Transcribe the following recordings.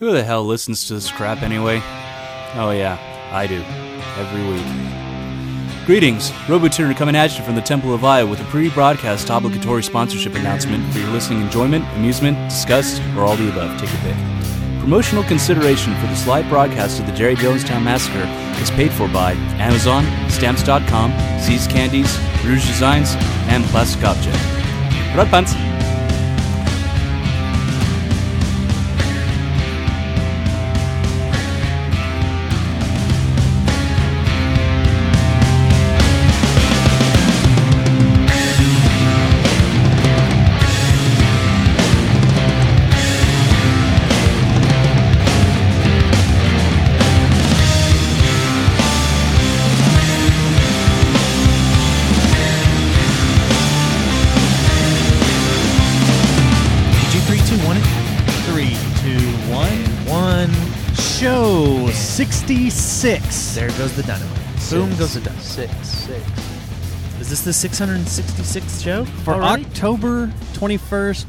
Who the hell listens to this crap anyway? Oh yeah, I do. Every week. Greetings, RoboTuner coming at you from the Temple of Aya with a pre-broadcast obligatory sponsorship announcement for your listening enjoyment, amusement, disgust, or all the above. Take your pick. Promotional consideration for this live broadcast of the Jerry Jonestown Massacre is paid for by Amazon, Stamps.com, Z's Candies, Rouge Designs, and Plastic Object. Right, pants. Show 66. There goes the dynamite. Boom goes the dynamite. 6. Is this the 666th show? For October 21st,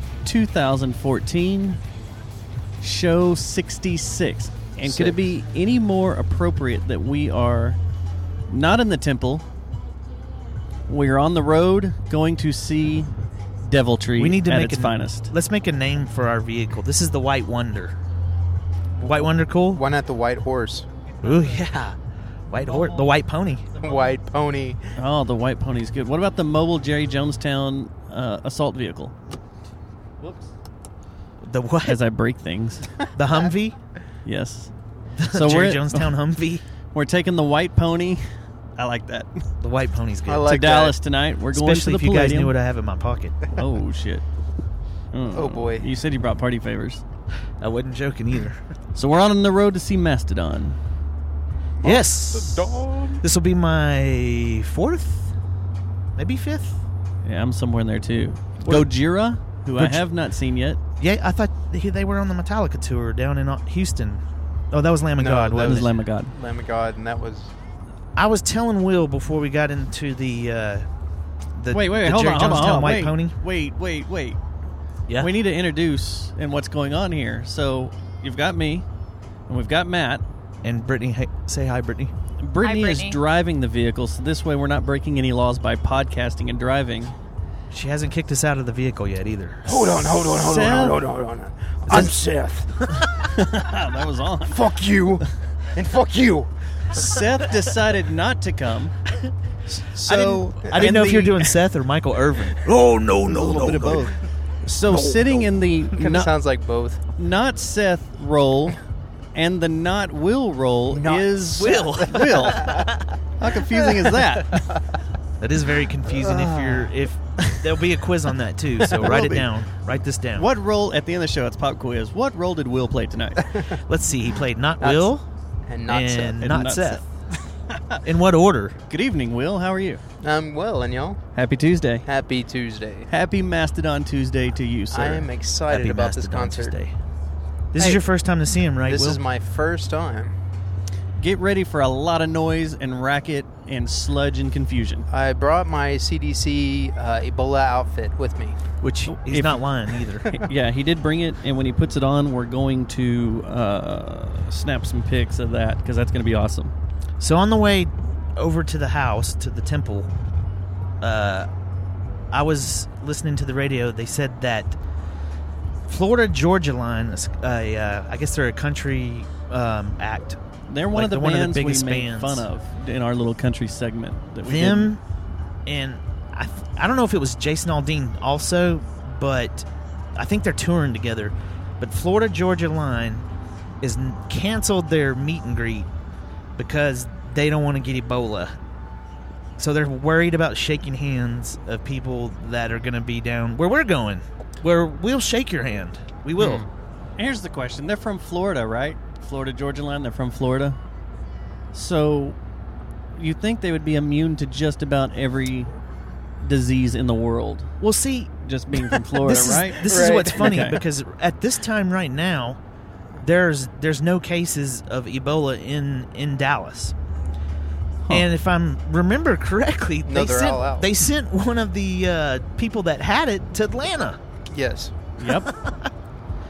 2014, show 66. And could it be any more appropriate that we are not in the temple? We're on the road going to see Deviltry We need to at make its finest. Let's make a name for our vehicle. This is the White Wonder. White Wonder cool? Why not the White Horse? Ooh, yeah. White horse. The White Pony. White Pony. Oh, the White Pony's good. What about the mobile Jerry Jonestown assault vehicle? Whoops. The what? As I break things. The Humvee? Yes. So Jerry Jonestown Humvee? We're taking the White Pony. I like that. The White Pony's good. I like to Dallas tonight. We're going Especially to the if you guys Palladium. knew what I have in my pocket. Oh, shit. Oh, boy. You said you brought party favors. I wasn't joking either. So we're on the road to see Mastodon. Yes. Mastodon. This will be my 4th? Maybe 5th? Yeah, I'm somewhere in there too. What- Gojira, who I have not seen yet. Yeah, I thought they were on the Metallica tour down in Houston. Oh, that was Lamb of No, God, that That wasn't was it? Lamb of God. Lamb of God, and that was... I was telling Will before we got into the Wait, the hold Jerry on, hold Jonestown on. White Wait, Pony. Wait. Yeah. We need to introduce and what's going on here. So you've got me, and we've got Matt. And Brittany, hey, say hi, Brittany. Brittany Hi, is Brittany. driving the vehicle, so this way we're not breaking any laws by podcasting and driving. She hasn't kicked us out of the vehicle yet either. Hold on. Seth? I'm Seth. That was on. Fuck you. And fuck you. Seth decided not to come. So I didn't know if you were doing Seth or Michael Irvin. Oh no, a little bit of both. So sitting in the Kind of not, sounds like both. not Seth role and the not Will role Not is Will. Will. How confusing is that? That is very confusing. If there'll be a quiz on that too, so write it down. Write this down. What role at the end of the show? It's pop quiz. What role did Will play tonight? Let's see. He played not Not Will And not Seth. and And not not Seth. In what order? Good evening, Will. How are you? Well, and y'all? Happy Tuesday. Happy Tuesday. Happy Mastodon Tuesday to you, sir. I am excited Happy about this Mastodon concert. Tuesday. This Hey, is your first time to see him, right, This Will? is my first time. Get ready for a lot of noise and racket and sludge and confusion. I brought my CDC Ebola outfit with me. Which he's if- not lying either. Yeah, he did bring it, and when he puts it on, we're going to snap some pics of that because that's going to be awesome. So on the way over to the house, to the temple, I was listening to the radio. They said that Florida Georgia Line, I guess they're a country act. They're one Like of the they're one of the bands biggest we make bands. fun of in our little country segment. That we Them, and I don't know if it was Jason Aldean also, but I think they're touring together. But Florida Georgia Line is canceled their meet and greet because they don't want to get Ebola. So they're worried about shaking hands of people that are going to be down where we're going, where we'll shake your hand. We will. did. Here's the question: they're from Florida, right? Florida Georgia Line. They're from Florida. So you think they would be immune to just about every disease in the world, Well, see, just being from Florida, right? This is Right. what's funny Okay. because at this time right now, there's no cases of Ebola in Dallas. Huh. And if I remember correctly, No, they're all out. they sent one of the people that had it to Atlanta. Yes. Yep.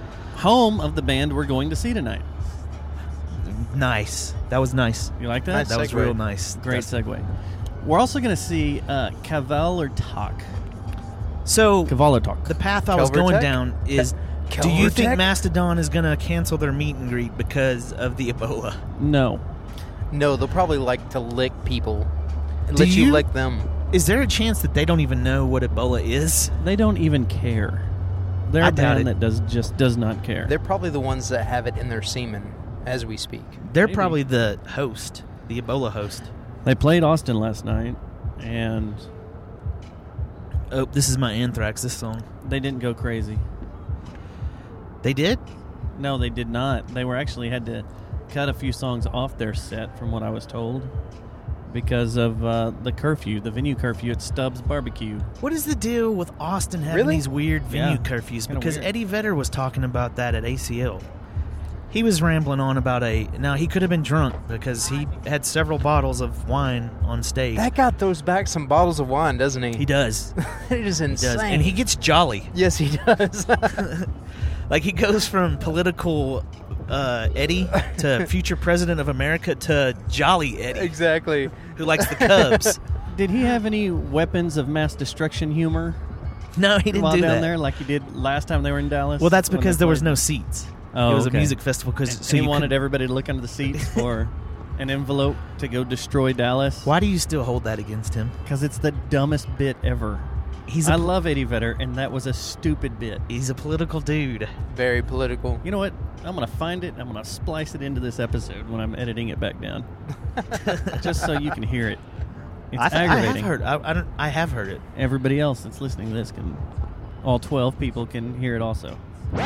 home of the band we're going to see tonight. Nice. That was nice. You like that? Nice That was segue. real nice. Great segue. We're also going to see Kavalertak. So Kavalertak. the path I was going Calvertech? down is, do you think Calvertech? Mastodon is going to cancel their meet and greet because of the Ebola? No. No, they'll probably like to lick people. And Do let you you- lick them. Is there a chance that they don't even know what Ebola is? They don't even care. They're I a doubt band it. that does not care. They're probably the ones that have it in their semen as we speak. They're Maybe. probably the host, the Ebola host. They played Austin last night, and Oh, this is my Anthrax, this song. they didn't go crazy. They did? No, they did not. They were actually had to cut a few songs off their set, from what I was told, because of the curfew, the venue curfew at Stubbs Barbecue. What is the deal with Austin having Really? these weird venue Yeah. curfews? Kinda Because weird. Eddie Vedder was talking about that at ACL. He was rambling on about now he could have been drunk because he had several bottles of wine on stage. That guy throws back some bottles of wine, doesn't he? He does. It is He insane. does. And he gets jolly. Yes, he does. Like he goes from political Eddie to future president of America to jolly Eddie, exactly. who likes the Cubs. Did he have any weapons of mass destruction humor No, he didn't while do down that. there like he did last time they were in Dallas? Well, that's when because they there was played? no seats. Oh, it was okay. a music festival because So he wanted everybody to look under the seats for an envelope to go destroy Dallas. Why do you still hold that against him? Because it's the dumbest bit ever. I love Eddie Vedder, and that was a stupid bit. He's a political dude. Very political. You know what? I'm going to find it. I'm going to splice it into this episode when I'm editing it back down, just so you can hear it. It's aggravating. I have heard it. Everybody else that's listening to this can, all 12 people can hear it also.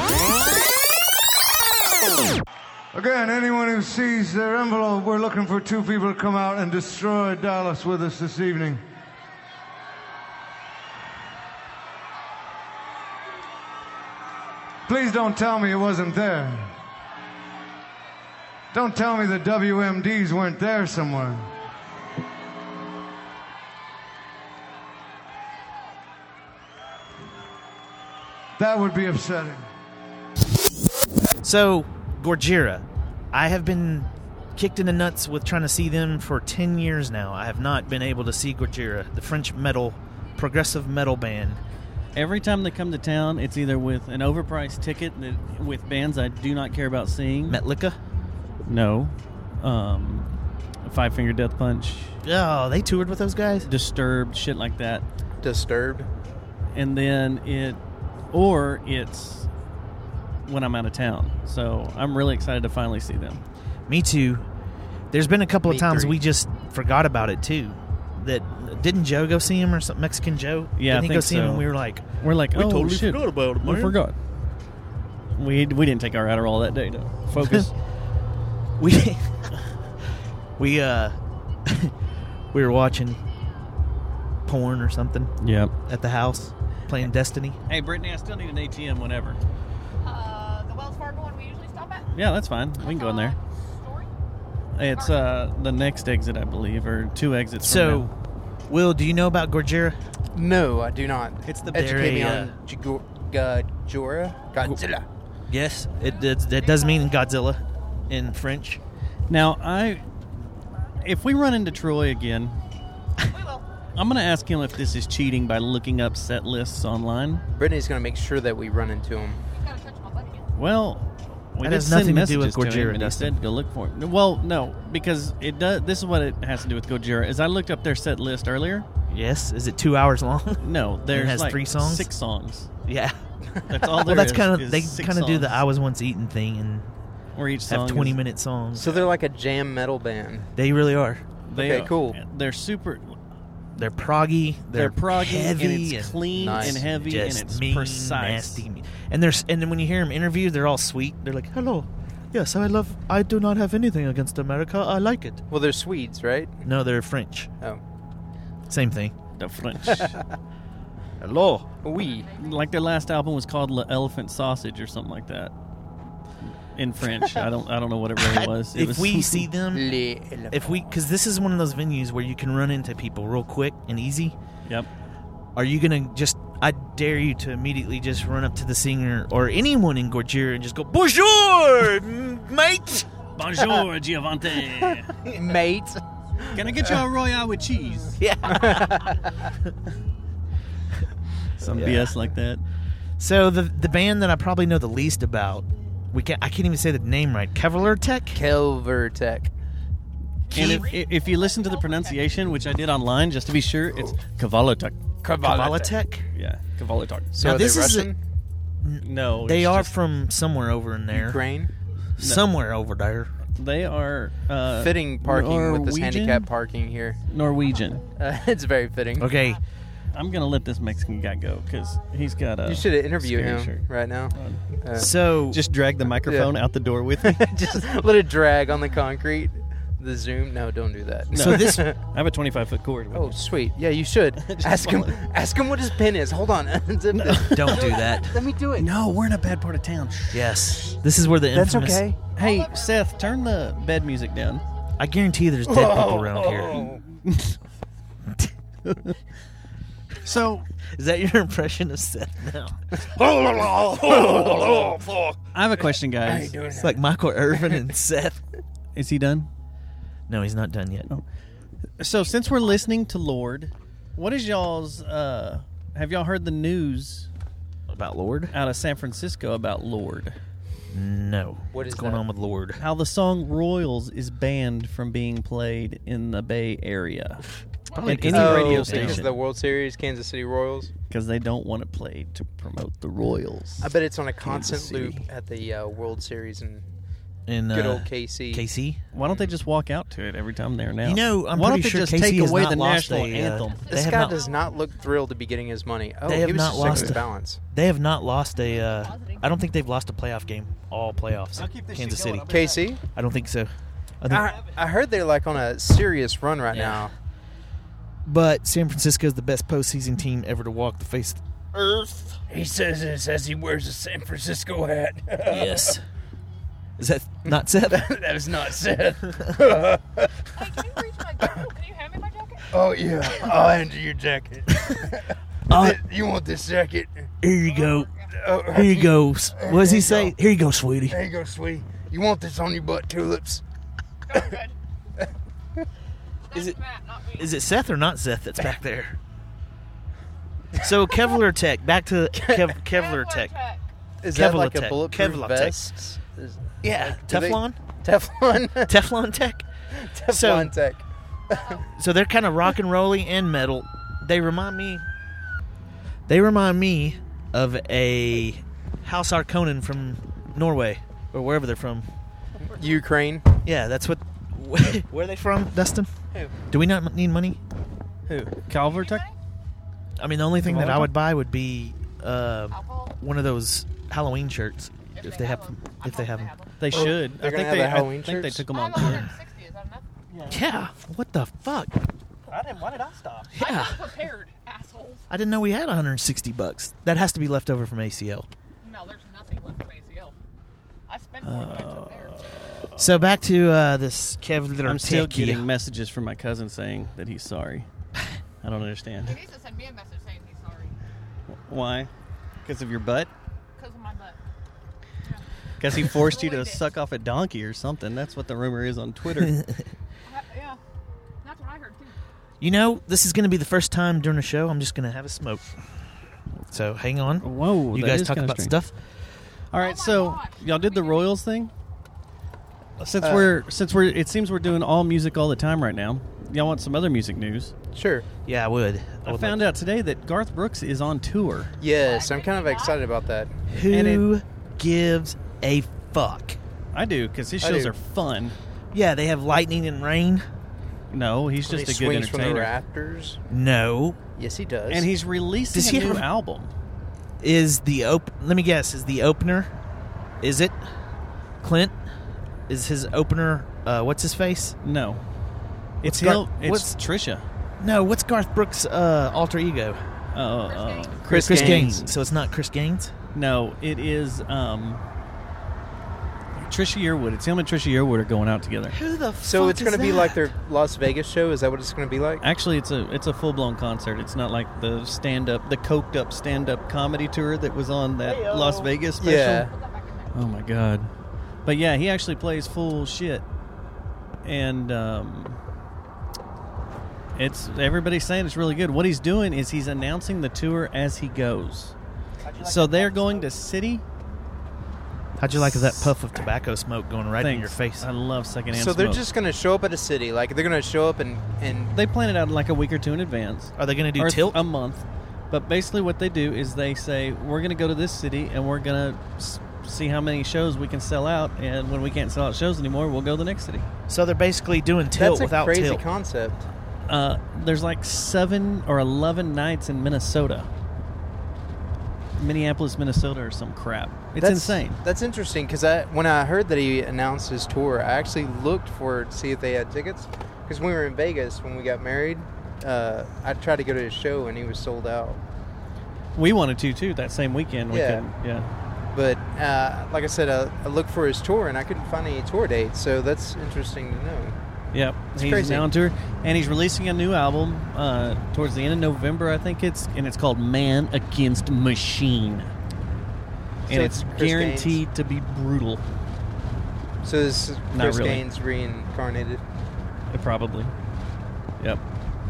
Again, anyone who sees their envelope, we're looking for 2 people to come out and destroy Dallas with us this evening. Please don't tell me it wasn't there. Don't tell me the WMDs weren't there somewhere. That would be upsetting. So, Gojira, I have been kicked in the nuts with trying to see them for 10 years now. I have not been able to see Gojira, the French progressive metal band. Every time they come to town, it's either with an overpriced ticket with bands I do not care about seeing. Metallica? No. Five Finger Death Punch, Oh, they toured with those guys? Disturbed, shit like that. Disturbed. And then it's when I'm out of town. So I'm really excited to finally see them. Me too. There's been a couple of Me times three. we just forgot about it too. Didn't Joe go see him or something? Mexican Joe? Yeah, Didn't he I go think see him so. and we were like, We're like, we oh, totally shit. forgot about it, We man. forgot. We didn't take our Adderall that day to focus. we we were watching porn or something Yep. at the house, playing Destiny. Hey, Brittany, I still need an ATM whenever. The Wells Fargo one we usually stop at. Yeah, that's fine. We can go in there. Story? It's the next exit, I believe, or 2 exits from So, now. Will, do you know about Gojira? No, I do not. It's the Educate me very, on Gojira. Godzilla. Yes, it does mean Godzilla in French. Now, if we run into Troy again, We will. I'm going to ask him if this is cheating by looking up set lists online. Brittany's going to make sure that we run into him. He's gonna touch my butt again. Well, we That did has send nothing to do with messages to him, Gojira, and he Dustin. said go look for it. Well, no, because it does. This is what it has to do with Gojira. Is I looked up their set list earlier. Yes, is it 2 hours long? No, there's has like 3 songs? 6 songs. Yeah. That's all. Well, there that's is, kind of is they 6 kind of do the songs, "I was once eaten" thing and where each song have is- 20-minute songs. So they're like a jam metal band. They really are. They Okay, cool. They're super. They're proggy. They're proggy heavy and it's clean Nice. and heavy and just it's mean, precise. nasty. And then when you hear them interviewed, they're all sweet. They're like, "Hello, yes, I do not have anything against America. I like it." Well, they're Swedes, right? No, they're French. Oh. Same thing. The French. Hello. Oui. Like their last album was called Le Elephant Sausage or something like that. In French, I don't know what it really was. It If was we see them, Le because this is one of those venues where you can run into people real quick and easy. Yep. Are you gonna just I dare you to immediately just run up to the singer or anyone in Gojira and just go, "Bonjour, mate." Bonjour, Giovante. Mate. Can I get you a Royale with cheese? Yeah. Some BS like that. So the band that I probably know the least about, I can't even say the name right. Kevlartek? Kelvertech. And if you listen to the pronunciation, which I did online just to be sure, it's Kavalotok. Kevlartek? Yeah, Kavalotok. So Now, are they this is Russian? No, They it's are just- from somewhere over in there. Ukraine? Somewhere over there. They are Fitting parking with this Norwegian? handicap parking here. Norwegian. It's very fitting. Okay. I'm gonna let this Mexican guy go because he's got a. You should interview scary him shirt. right now. So Just drag the microphone out the door with me. Just let it drag on the concrete. The zoom. No, don't do that. So this- I have a 25-foot cord. Oh, sweet. Yeah, you should. Ask him. Ask him what his pin is. Hold on. don't do that. Let me do it. No, we're in a bad part of town. Yes. This is where the That's infamous... okay. Hey, Seth, turn the bed music down. I guarantee there's dead people around here. So, Is that your impression of Seth now? I have a question, guys. It's like Michael Irvin and Seth. Is he done? No, he's not done yet. So, since we're listening to Lord, what is y'all's? Have y'all heard the news About Lord? out of San Francisco about Lord? No. What is What's going that? on with Lord? How the song Royals is banned from being played in the Bay Area Probably at any because- radio Because of station the World Series, Kansas City Royals. because they don't want it played to promote the Royals. I bet it's on a constant Kansas loop City. at the World Series in In good old KC. KC? Why don't they just walk out to it every time they're announced? You know, I'm Why don't pretty they sure just KC take has away not the lost national a, anthem? They This have guy not- does not look thrilled to be getting his money. Oh, They have he was not just checking lost his a- balance. They have not lost a... I don't think they've lost a playoff game. All playoffs. Kansas City. KC? I don't think so. I think, I heard they're like on a serious run right Yeah. now. but San Francisco is the best postseason team ever to walk the face of the earth. He says it as he wears a San Francisco hat. Yes. Is that not Seth? That is not Seth. Hey, can you reach my jacket? Can you hand me my jacket? Oh, yeah. I'll hand you your jacket. You want this jacket? Here you go. Oh, Here you go. What does he say? Here you go, sweetie. There you go, sweetie. You want this on your butt, tulips? Oh, good. Is it- Matt, not me. Is it Seth or not Seth that's back there? So Kevlar Tech. Back to Kevlar Tech. Is that like a Kevlar-Tech. bulletproof Kevlar-Tech. vest? Yeah, do they- Teflon. Teflon? Teflon Tech. Teflon Tech. So they're kind of rock and rolly and metal. They remind me of a House Arkonen from Norway or wherever they're from. Ukraine. Yeah, that's what. Where are they from, Dustin? Who? Do we not need money? Who? Calvertech? I mean, the only thing that I Volleyball? would buy would be Alcohol? one of those Halloween shirts if they have them. If they have them. They should. they're I gonna think have they. the Halloween I think they shirts? took them I'm on. 160. Is that enough? Yeah. What the fuck? Why did I stop? I Yeah. wasn't prepared, assholes. I didn't know we had $160. That has to be left over from ACL. No, there's nothing left from ACL. I spent more than I took there. So back to this Kevlar I'm still Tech. getting messages from my cousin saying that he's sorry. I don't understand. He needs to send me a message saying he's sorry. Why? Because of your butt? Because of my butt. Because he forced you to Believed it. suck off a donkey or something. That's what the rumor is on Twitter. Yeah. That's what I heard, too. You know, this is going to be the first time during the show I'm just going to have a smoke. So hang on. Whoa, You that guys is talk kinda about strange. stuff. All right, Oh my so gosh. y'all did the Royals thing. Since it seems we're doing all music all the time right now. Y'all want some other music news? Sure. Yeah, I would. I found out today that Garth Brooks is on tour. Yes, I'm kind of excited about that. Who gives a fuck? I do because his I shows do. are fun. Yeah, they have lightning and rain. No, he's He just a good swings from the entertainer. rafters. No. Yes, he does. And he's releasing Does he a new have- album. Is the let me guess, is the opener, is it Clint? Is his opener, what's his face? No, it's Gar- Hill. It's what's- Trisha. No, what's Garth Brooks' alter ego? Chris Chris Gaines. Gaines. So it's not Chris Gaines? No, it is Trisha Yearwood. It's him and Trisha Yearwood are going out together. Who the fuck So it's is going to be that? like their Las Vegas show? Is that what it's going to be like? Actually, it's a full blown concert. It's not like the coked up stand up comedy tour that was on that Las Vegas special. Yeah. Oh my god! But yeah, he actually plays full shit, and it's everybody's saying it's really good. What he's doing is he's announcing the tour as he goes. So they're going to City. How'd you like that puff of tobacco smoke going right in your face? I love secondhand So smoke. they're just going to show up at a city. Like, they're going to show up and They plan it out like a week or two in advance. Are they going to do Or tilt? a month. But basically what they do is they say, we're going to go to this city and we're going to see how many shows we can sell out. And when we can't sell out shows anymore, we'll go to the next city. So they're basically doing tilt that's a without crazy tilt. concept. There's like 7 or 11 nights in Minnesota. Minneapolis, Minnesota, or some crap. It's insane. That's interesting because when I heard that he announced his tour, I actually looked to see if they had tickets. Because when we were in Vegas, when we got married, I tried to go to his show and he was sold out. We wanted to, too, that same weekend. We Yeah. couldn't. Yeah. But like I said, I looked for his tour and I couldn't find any tour dates. So that's interesting to know. Yep, he's crazy. now on tour, and he's releasing a new album towards the end of November, I think it's called Man Against Machine, and So it's Chris guaranteed to be brutal. So this is Not Chris really. Gaines reincarnated. Probably. Yep.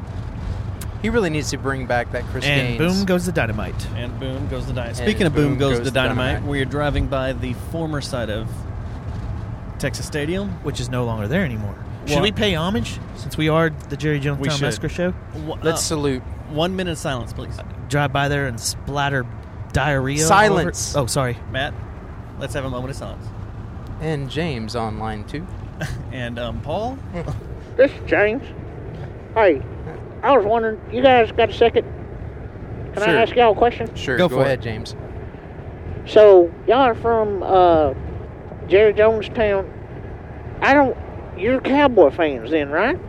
He really needs to bring back that Chris And Gaines. boom goes the dynamite. And boom goes the dynamite. And Speaking of boom boom goes goes the the dynamite, dynamite. we are driving by the former site of Texas Stadium. Which is no longer there anymore. Should Well- we pay homage since we are the Jerry Jonestown We should. Massacre Show? Let's salute. 1 minute of silence, please. Drive by there and splatter diarrhea. Silence. All over. Oh, sorry. Matt, let's have a moment of silence. And James on line 2. And Paul, This is James. Hey, I was wondering, you guys got a second? Can Sure. I ask y'all a question? Sure, Go go for ahead, it. James. So, y'all are from Jerry Jonestown. You're Cowboy fans then, right?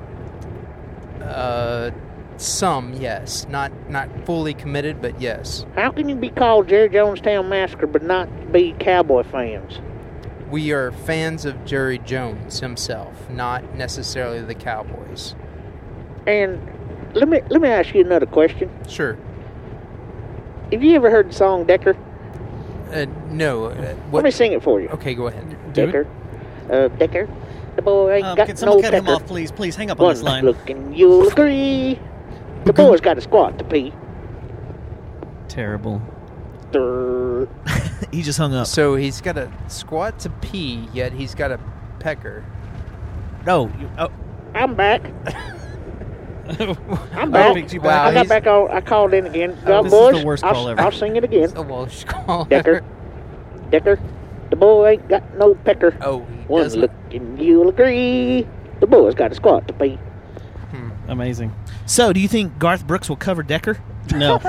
Some, yes. Not fully committed, but yes. How can you be called Jerry Jonestown Massacre but not be Cowboy fans? We are fans of Jerry Jones himself, not necessarily the Cowboys. And let me ask you another question. Sure. Have you ever heard the song Decker? No. Let me sing it for you. Okay, go ahead. Do Decker. Decker. The boy ain't got can someone no cut pecker. him off, please? Please hang up on One this line. look and you'll agree. The boy's got a squat to pee. Terrible. Durr. He just hung up. So he's got a squat to pee, yet he's got a pecker. Oh, I'm back. I'm Oh, back. picked you Wow, I got he's- back on. I called in again. This is boys, the worst I'll, call ever. I'll sing it again. A Welsh call. Decker. Decker. The boy ain't got no pecker. Oh, he One doesn't. look and you'll agree. The boy's got a squat to pee. Amazing. so do you think Garth Brooks will cover Decker? No.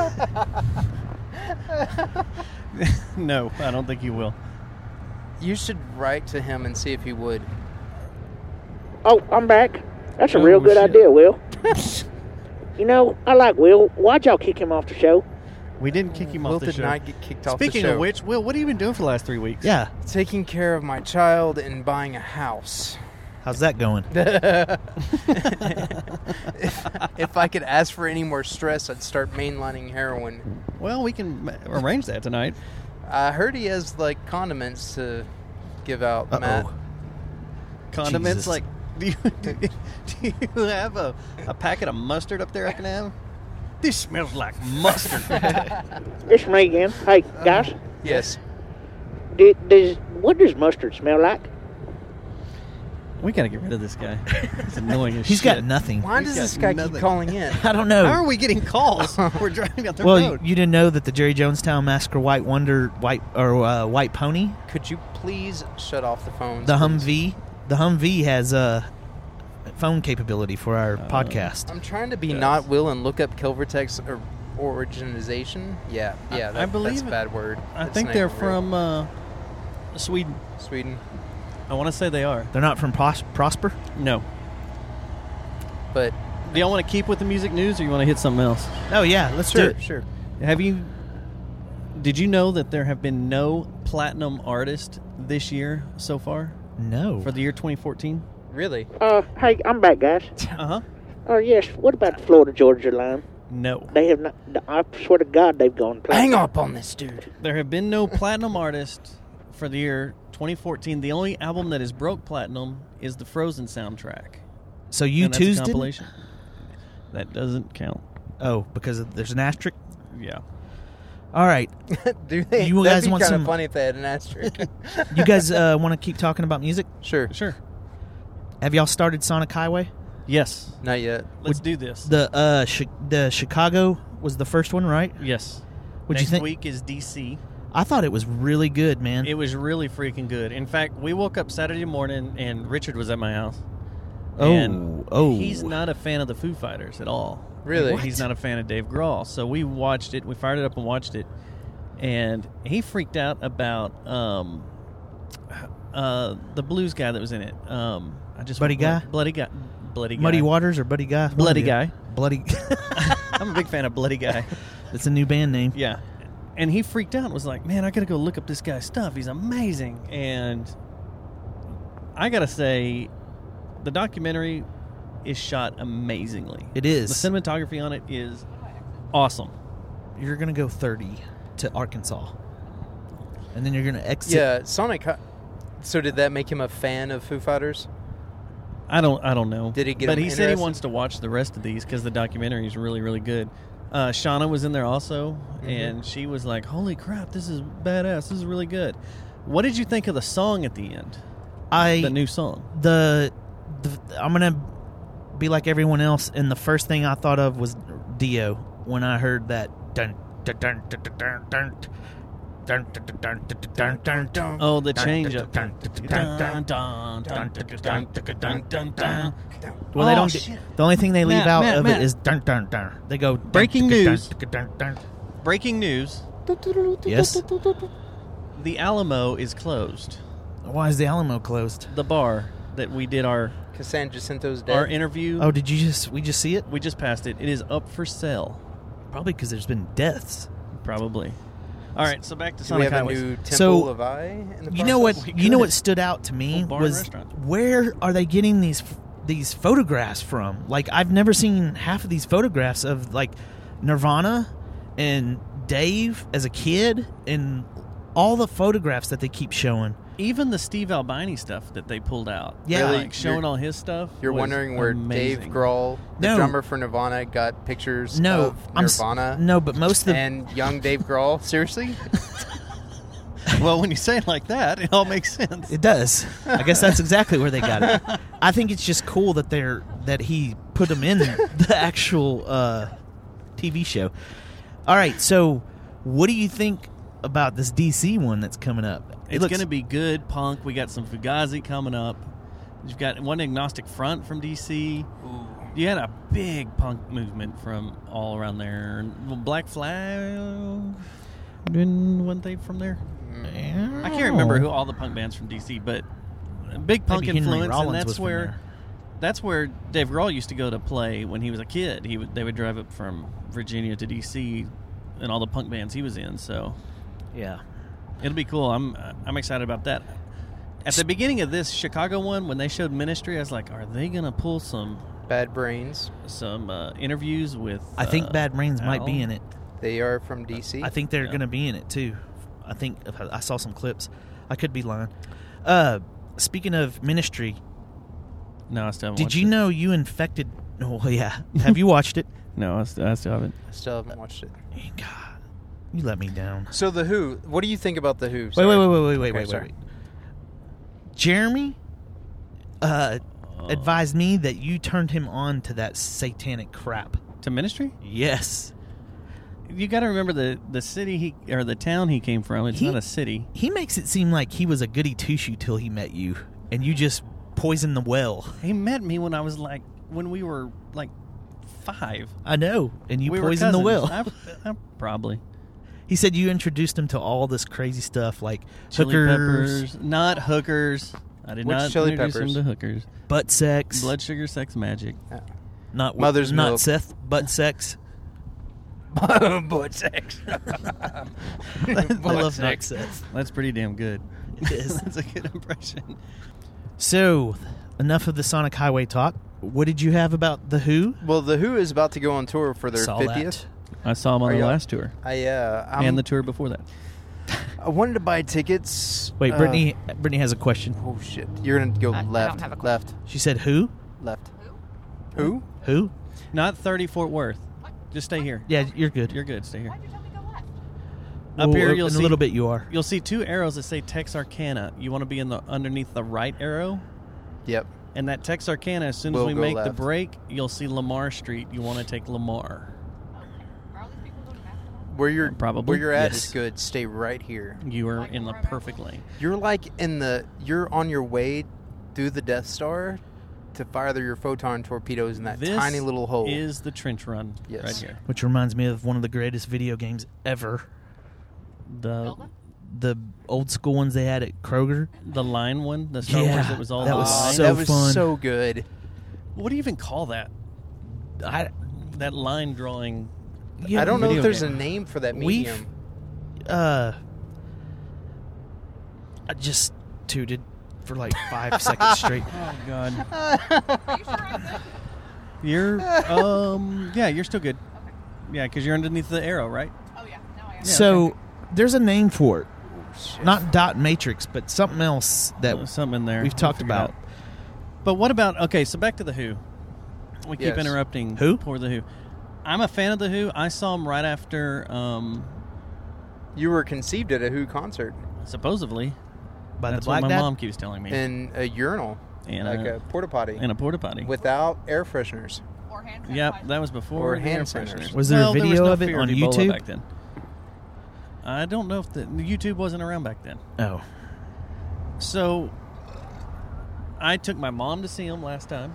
No, I don't think you will. You should write to him and see if he would. Oh, I'm back. That's a Oh, real good shit. idea, Will. You know, I like Will. Why'd y'all kick him off the show? We didn't kick him Will off the did show. not get kicked off the Speaking show. of which, Will, what have you been doing for the last 3 weeks? Yeah. Taking care of my child and buying a house. How's that going? If I could ask for any more stress, I'd start mainlining heroin. Well, we can arrange that tonight. I heard he has, like, condiments to give out, Matt. Condiments, Jesus. like, do you have a packet of mustard up there I can have? This smells like mustard. It's me again. Hey, guys. Yes. What does mustard smell like? We gotta get rid of this guy. It's annoying as He's shit. got nothing. Why He's does got this guy nothing. keep calling in? I don't know. How are we getting calls? We're driving down the well, road. you didn't know that the Jerry Jonestown Massacre White Pony, Could you please shut off the phones? the please? Humvee has phone capability for our podcast. I'm trying to be not Will and look up Kilvertex originization. Yeah, I believe that's a it. bad word. I It's think not they're even real. from Sweden. Sweden, I want to say they are. They're not from Prosper. No. but Do y'all want to keep with the music news, or you want to hit something else? Oh yeah, let's do sure, it. sure. Did you know that there have been no platinum artists this year so far? No. for the year 2014. Really? Hey, I'm back, guys. Uh-huh. Oh, yes. What about the Florida-Georgia line? No. They have not. I swear to God, they've gone platinum. Hang up on this dude. There have been no platinum artists for the year 2014. The only album that is broke platinum is the Frozen soundtrack. So And that's a U2's didn't? compilation. That doesn't count. Oh, because there's an asterisk? Yeah. All right. Do they? You That'd guys be want kind of some- funny if they had an asterisk. You guys want to keep talking about music? Sure. Sure. Have y'all started Sonic Highway? Yes. Not yet. Let's do this. The Chicago was the first one, right? Yes. What'd Next you think? week is DC. I thought it was really good, man. It was really freaking good. In fact, we woke up Saturday morning and Richard was at my house. Oh, And oh. He's not a fan of the Foo Fighters at all. Really? He's not a fan of Dave Grohl. So we watched it. We fired it up and watched it. And he freaked out about the blues guy that was in it. I just Buddy Guy? Bloody Guy. Bloody Guy. Muddy Waters or Buddy Guy? Bloody Guy. Bloody. I'm a big fan of Bloody Guy. It's a new band name. Yeah. And he freaked out and was like, man, I got to go look up this guy's stuff. He's amazing. And I got to say, the documentary is shot amazingly. It is. The cinematography on it is awesome. You're going to go 30 to Arkansas. And then you're going to exit. Yeah, Sonic. So did that make him a fan of Foo Fighters? I don't know. Did he get But him he said he interested? wants to watch the rest of these because the documentary is really, really good. Shauna was in there also, and she was like, holy crap, this is badass. This is really good. What did you think of the song at the end? The new song. I'm going to be like everyone else, and the first thing I thought of was Dio when I heard that. Dun, dun, dun, dun, dun, dun, dun. Dun, dun, dun, dun, dun, dun, dun, dun. Oh, the Dun, change dun, up. dun, dun, dun, dun, dun, dun, dun. Well, they Oh, don't. shit. The only thing they leave out Matt, of Matt. it is dun dun dun. They go dun, Breaking dun, news. dun, dun, dun. Breaking news. Yes. The Alamo is closed. Why is the Alamo closed? The bar that we did our San Jacinto's dead. our interview. Oh, did you just? We just see it? We just passed it. It is up for sale. Probably because there's been deaths. Probably. All right, so back to Do we Sonic have a Highways. new Temple So, of I in the You know what? process? We You know could. what stood out to me Full bar and was restaurant. where are they getting these photographs from? Like I've never seen half of these photographs of like Nirvana and Dave as a kid, and all the photographs that they keep showing. Even the Steve Albini stuff that they pulled out. Yeah. Really? Like showing You're- all his stuff. You're was wondering where amazing. Dave Grohl, the No. drummer for Nirvana, got pictures No, of Nirvana no, but most of the and young Dave Grohl? Seriously? Well, when you say it like that, it all makes sense. It does. I guess that's exactly where they got it. I think it's just cool that he put them in the actual TV show. All right, so what do you think about this DC one that's coming up? It's going to be good punk. We got some Fugazi coming up. You've got one Agnostic Front from DC. You had a big punk movement from all around there. Black Flag, wasn't they from there? I can't remember who all the punk bands from DC, but big punk Maybe Henry influence, Rollins and was from that's where Dave Grohl used to go to play when he was a kid. They would drive up from Virginia to DC, and all the punk bands he was in. So Yeah. it'll be cool. I'm excited about that. At the beginning of this Chicago one, when they showed Ministry, I was like, are they gonna pull some Bad Brains. interviews with? I think Bad Brains might be Al? in it. They are from DC. I think they're Yeah. going to be in it too. I think I saw some clips. I could be lying. Speaking of Ministry, No, I still haven't did watched you it. know you infected? Oh yeah. Have you watched it? No, I still haven't. I still haven't watched it. God, you let me down. So The Who. What do you think about The Who? Wait, Sorry. wait, Okay, sorry. wait. Jeremy advised me that you turned him on to that satanic crap. To Ministry? Yes. You got to remember the city or the town he came from. It's not a city. He makes it seem like he was a goody two-shoe till he met you, and you just poisoned the well. He met me when we were like 5. I know, and you We were poisoned the well. cousins. I probably. He said you introduced him to all this crazy stuff like Chili hookers, peppers, not hookers. I did Which not chili introduce peppers? him to hookers. butt sex, Blood sugar, sex, magic. not Mother's not milk. Seth, butt sex. Butt sex. I love not Seth. That's pretty damn good. It is. That's a good impression. So, enough of the Sonic Highway talk. What did you have about The Who? Well, The Who is about to go on tour for their Saw 50th. that. I saw him on Are the y'all- last tour And and the tour before that. I wanted to buy tickets. Wait, Brittany has a question. Oh shit! You're gonna go I don't left. have a Left. She said who? Left. Who? Who? Not 30 Fort Worth. Just stay here. Yeah, you're good. You're good. Stay here. Why'd you tell me to go left? Up here, you'll in see a little bit you are. You'll see 2 arrows that say Texarkana. You want to be in the underneath the right arrow, Yep. and that Texarkana. As soon as We'll we go make the left. break, you'll see Lamar Street. You want to take Lamar. Are all these people going to basketball? Where you're Probably. where you're at Yes. is good. Stay right here. You are in the perfect lane. You're like you're on your way through the Death Star to fire your photon torpedoes in that This tiny little hole. is the trench run Yes. right here. Which reminds me of one of the greatest video games ever. The old school ones they had at Kroger. The line one, the Star Yeah, Wars that was all that the was line. so that was fun. so good. What do you even call that? That line drawing. Yeah, I don't know video if there's game. a name for that We've- medium. I just tooted for like 5 seconds straight. Oh God. Are you sure I'm good? You're yeah, you're still good. Yeah, because you're underneath the arrow, right? Oh, yeah. Now I am. So there's a name for it. Not dot matrix, but something else that Something in there we've We'll talked figure it about. out. But what about so back to the Who. We keep Yes. interrupting. Who? Poor the Who. I'm a fan of the Who. I saw them right after You were conceived at a Who concert supposedly. By That's the what Black my Dad? mom keeps telling me. in a urinal, And like a porta potty, in a porta potty. without air fresheners. Or hand Yep, sanitizer. that was before Or the hand air sanitizers. fresheners. Was there a Well, video was no of it fear on Ebola YouTube? back then? I don't know if the YouTube wasn't around back then. Oh. So I took my mom to see them last time.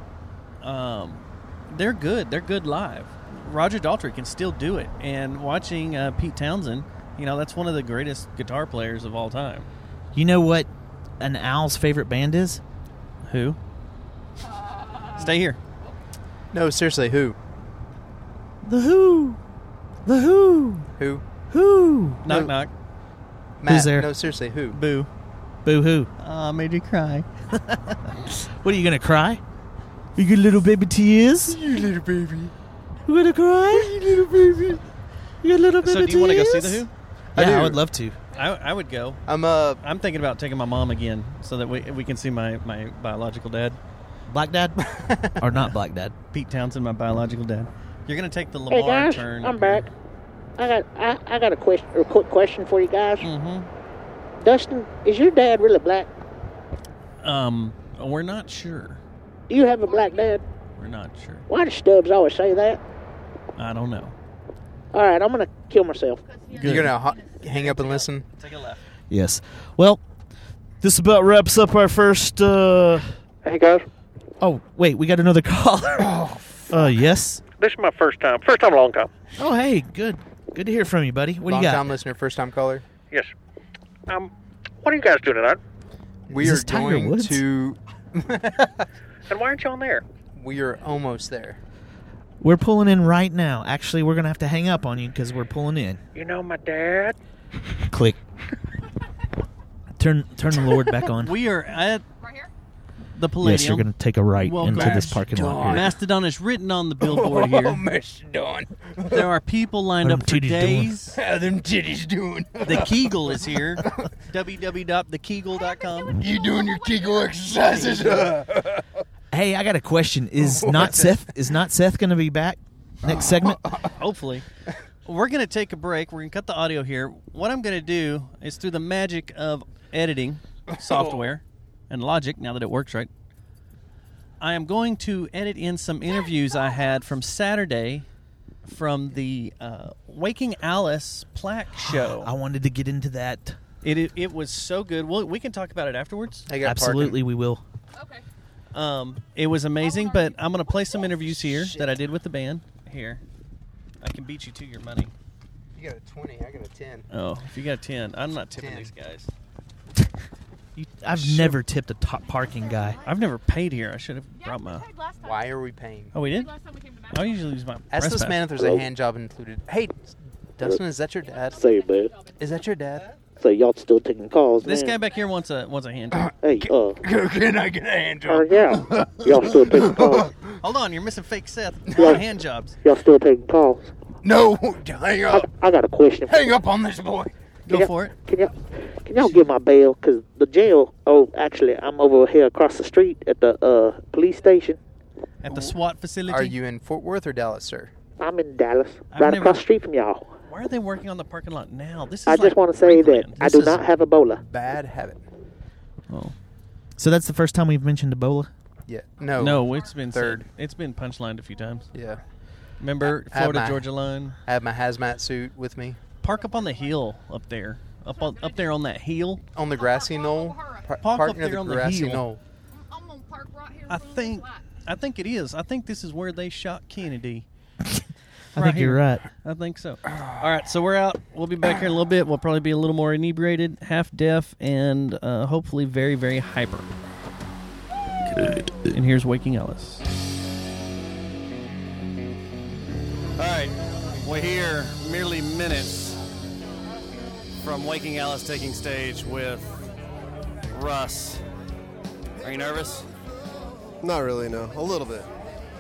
They're good. They're good live. Roger Daltrey can still do it. And watching Pete Townsend, that's one of the greatest guitar players of all time. You know what an owl's favorite band is? Who? Stay here. No, seriously, Who? The Who. The Who. Who? Who. Knock, No. knock. Matt, Who's there? No, seriously, Who? Boo. Boo hoo. Made you cry. What are you gonna cry? You get little baby tears? You little baby. You gonna cry? You little baby. You got little baby So do you want to go see the Who? I Yeah, do. I would love to. I would go. I'm thinking about taking my mom again so that we can see my biological dad. Black Dad? Or not Black Dad? Pete Townsend, my biological dad. You're going to take the Hey Lamar guys, turn. I'm back. I got a quick question for you guys. Mm-hmm. Dustin, is your dad really black? We're not sure. Do you have a black dad? We're not sure. Why do Stubbs always say that? I don't know. All right, I'm gonna kill myself. You're gonna hang up and listen. Take a left. Yes. Well, this about wraps up our first, Hey guys, Oh, wait, we got another caller. Yes? this is my first time in a long time. Oh, hey, good. Good to hear from you, buddy. What do you got? Long-time listener, first-time caller. Yes. What are you guys doing tonight? We Is are this Tiger going Woods? to. And why aren't you on there? We are almost there. We're pulling in right now. Actually, we're going to have to hang up on you because we're pulling in. You know my dad. Click. Turn the Lord back on. We are at Right here? the Palladium. Yes, you're going to take a right Welcome. into this parking lot here. Mastodon is written on the billboard Oh, here. Mastodon. There are people lined How up them for titties doing? days. How them titties doing? The Kegel is here. www.thekegel.com. You doing your Kegel exercises? Hey, I got a question. Is not Seth going to be back next segment? Hopefully. We're going to take a break. We're going to cut the audio here. What I'm going to do is through the magic of editing software and Logic, now that it works right, I am going to edit in some interviews I had from Saturday from the Waking Alice plaque show. I wanted to get into that. It was so good. We can talk about it afterwards. I got Absolutely, we will. Okay. It was amazing, but I'm going to play some interviews here that I did with the band. Here. I can beat you to your money. You got a 20. I got a 10. Oh, if you got 10, I'm not tipping 10. these guys. I've never tipped a top parking guy. I've never paid here. I should have brought my... Last time. Why are we paying? Oh, we did? Last time we came to I Madison. usually use my Ask press this pass. man if there's a hand job included. Hey, Dustin, is that your dad? Say, bud. Is that your dad? Say, So y'all still taking calls? This man. guy back here wants a hand job. Hey, Can I get a hand job? yeah. Y'all still taking calls? Hold on, you're missing fake Seth. Yeah. Hand jobs. Y'all still taking calls? No, hang up. I got a question. Hang up on this boy. Go for it. Can y'all get my bail? Because the jail, actually, I'm over here across the street at the police station. At the SWAT facility. Are you in Fort Worth or Dallas, sir? I'm in Dallas, I've right never- across the street from y'all. Why are they working on the parking lot now? This is I like just want to say that Franklin. I This do is- not have Ebola. Bad habit. Oh. So that's the first time we've mentioned Ebola? Yeah. No. No, it's been Third. said. It's been punchlined a few times. Yeah. Remember I have Florida my- Georgia line? I have my hazmat suit with me Park up on the hill up there. Up there on that hill. on the grassy knoll. Park Park up near there the on the grassy hill. knoll. I'm gonna park right here. I think it is. I think this is where they shot Kennedy. I think you're right. I think so. All right, so we're out. We'll be back here in a little bit. We'll probably be a little more inebriated, half deaf, and hopefully very, very hyper. And here's Waking Ellis. All right, we're here merely minutes from Waking Alice taking stage with Russ. Are you nervous? Not really, no. A little bit.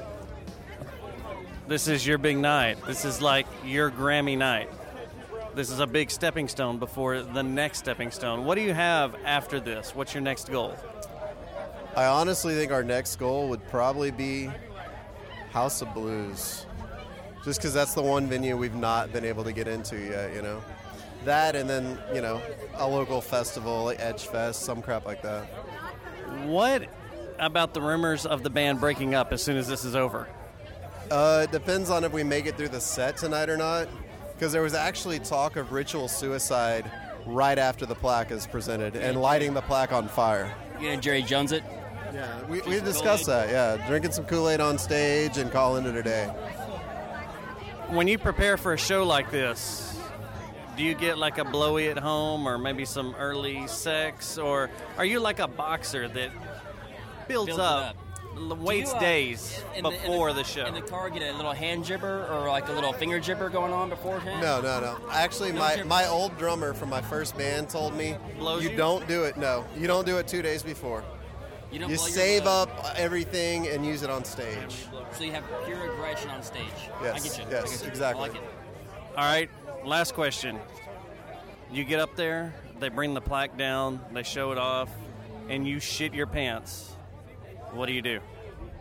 This is your big night. This is like your Grammy night. This is a big stepping stone before the next stepping stone. What do you have after this? What's your next goal? I honestly think our next goal would probably be House of Blues. Just because that's the one venue we've not been able to get into yet, you know. That and then, you know, a local festival like Edge Fest, some crap like that. What about the rumors of the band breaking up as soon as this is over? It depends on if we make it through the set tonight or not. Because there was actually talk of ritual suicide right after the plaque is presented and lighting the plaque on fire. You gonna Jerry Jones it? Yeah, we discussed that, yeah. Drinking some Kool-Aid on stage and calling it a day. When you prepare for a show like this, do you get like a blowy at home or maybe some early sex? Or are you like a boxer that builds up, waits days before the show? In the car, get a little hand jibber or like a little finger jibber going on beforehand? No. Actually, my old drummer from my first band told me, you don't do it, you don't do it 2 days before. You save up everything and use it on stage. So you have pure aggression on stage. Yes, I get you. yes, I get you. exactly. I like it. All right, last question. You get up there, they bring the plaque down, they show it off, and you shit your pants. What do you do?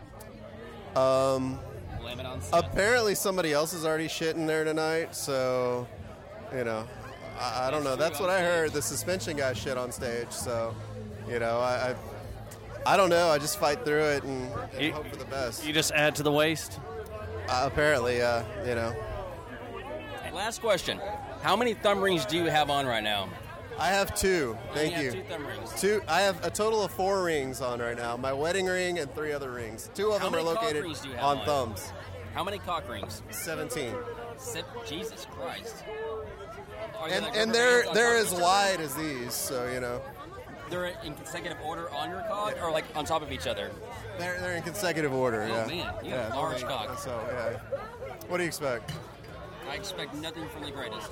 Blame it on Seth. Apparently somebody else is already shitting there tonight, so, you know, I don't know. That's what I heard. The suspension guy shit on stage, so, you know, I don't know. I just fight through it and hope for the best. You just add to the waste? Apparently, you know. Last question. How many thumb rings do you have on right now? I have 2. Thank you. have 2 thumb rings. 2. I have a total of 4 rings on right now. My wedding ring and 3 other rings. 2 of How them are many cock located rings do you have on on? thumbs. How many cock rings? 17. Jesus Christ. Are And, like and rubber they're bands on they're top of as each other? wide as these, so, you know. They're in consecutive order on your cock or like on top of each other? They're in consecutive order, Oh, yeah. man. You have a large cock. So, yeah. What do you expect? I expect nothing from the greatest.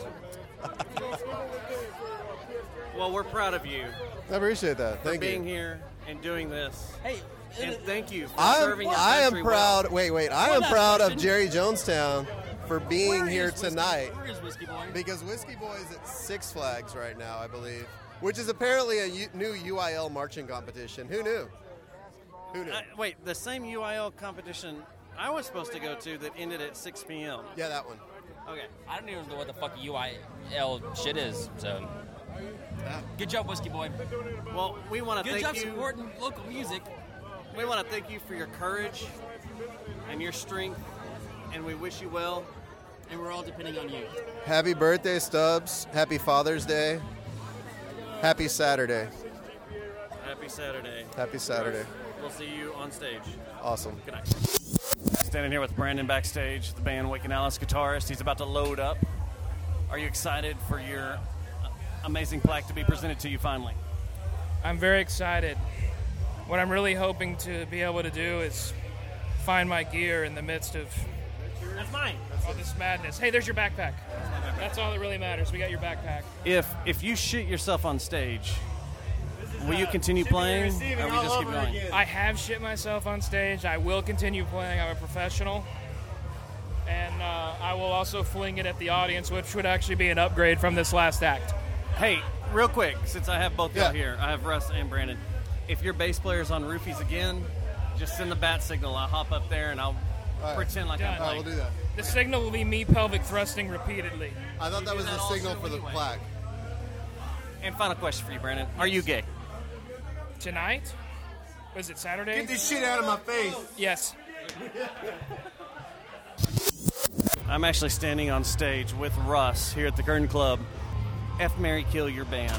Well, we're proud of you. I appreciate that. For Thank you. being here and doing this. Hey, and thank you for I serving your am country proud. well. Wait. I am proud of Jerry Jonestown for being here tonight. Where is Whiskey Boy? Because Whiskey Boy is at Six Flags right now, I believe, which is apparently a new UIL marching competition. Who knew? Who knew? Wait, the same UIL competition I was supposed to go to that ended at 6 p.m. Yeah, that one. Okay. I don't even know what the fuck UIL shit is, so. Good job, Whiskey Boy. Well, we want to Good thank job you. supporting local music. We want to thank you for your courage and your strength, and we wish you well. And we're all depending on you. Happy birthday, Stubbs. Happy Father's Day. Happy Saturday. Happy Saturday. Happy Saturday. We'll see you on stage. Awesome. Good night. Standing here with Brandon backstage, the band Waking Alice guitarist. He's about to load up. Are you excited for your amazing plaque to be presented to you finally? I'm very excited. What I'm really hoping to be able to do is find my gear in the midst of That's mine. All this madness. Hey, there's your backpack. That's all that really matters. We got your backpack. If you shit yourself on stage, will you continue playing, or we just keep going? I have shit myself on stage. I will continue playing. I'm a professional. And I will also fling it at the audience, which would actually be an upgrade from this last act. Hey, real quick, since I have both y'all here, I have Russ and Brandon. If your bass player's on Roofies again, just send the bat signal. I'll hop up there and I'll pretend like I'm playing. We'll do that. The signal will be me pelvic thrusting repeatedly. I thought that was the signal for the plaque. And final question for you, Brandon. Are you gay? Tonight? Was it Saturday? Get this shit out of my face. Yes. I'm actually standing on stage with Russ here at the Curtain Club. F, marry, kill your band.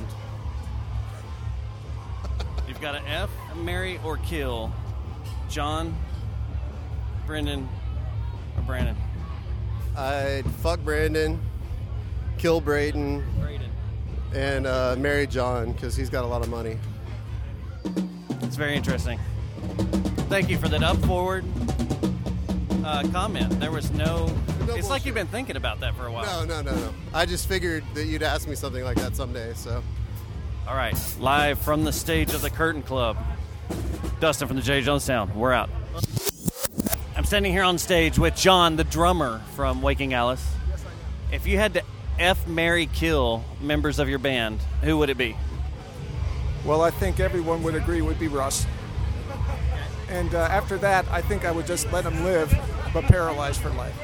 You've got to F, marry, or kill John, Brendan, or Brandon. I'd fuck Brandon, kill Braden, and marry John because he's got a lot of money. It's very interesting. Thank you for that up forward comment. There was no... It's like you've been thinking about that for a while. No. I just figured that you'd ask me something like that someday, so... All right, live from the stage of the Curtain Club. Dustin from the J. Jonestown. We're out. I'm standing here on stage with John, the drummer from Waking Alice. If you had to F, marry, kill members of your band, who would it be? Well, I think everyone would agree it would be Russ. And after that, I think I would just let him live, but paralyzed for life.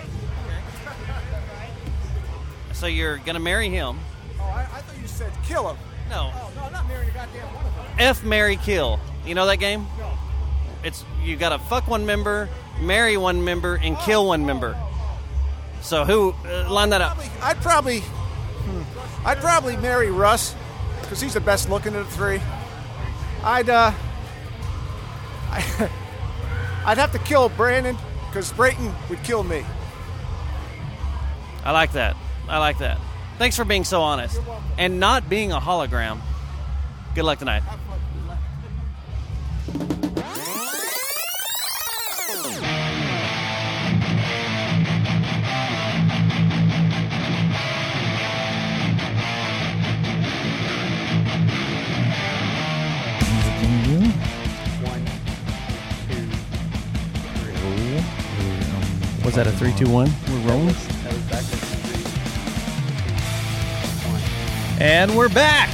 So you're going to marry him. Oh, I thought you said kill him. No. Oh, no, I'm not marrying a goddamn one of them. F, marry, kill. You know that game? No. It's you got to fuck one member, marry one member, and kill one member. So who line that up? I'd probably marry Russ because he's the best looking of the three. I'd have to kill Brandon because Brayton would kill me. I like that. Thanks for being so honest and not being a hologram. Good luck tonight. Was that a 3, 2, 1? We're rolling. And we're back.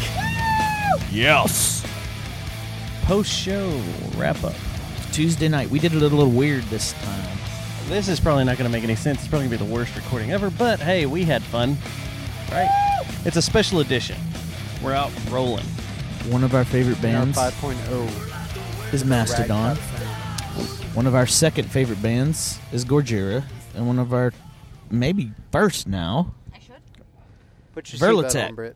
Yes. Post-show wrap-up. Tuesday night. We did it a little weird this time. This is probably not going to make any sense. It's probably going to be the worst recording ever, but hey, we had fun. Right? It's a special edition. We're out rolling. One of our favorite bands 5.0 is Mastodon. One of our second favorite bands is Gojira. And one of our maybe first now, Put your seatbelt Verlatech. on, Britt.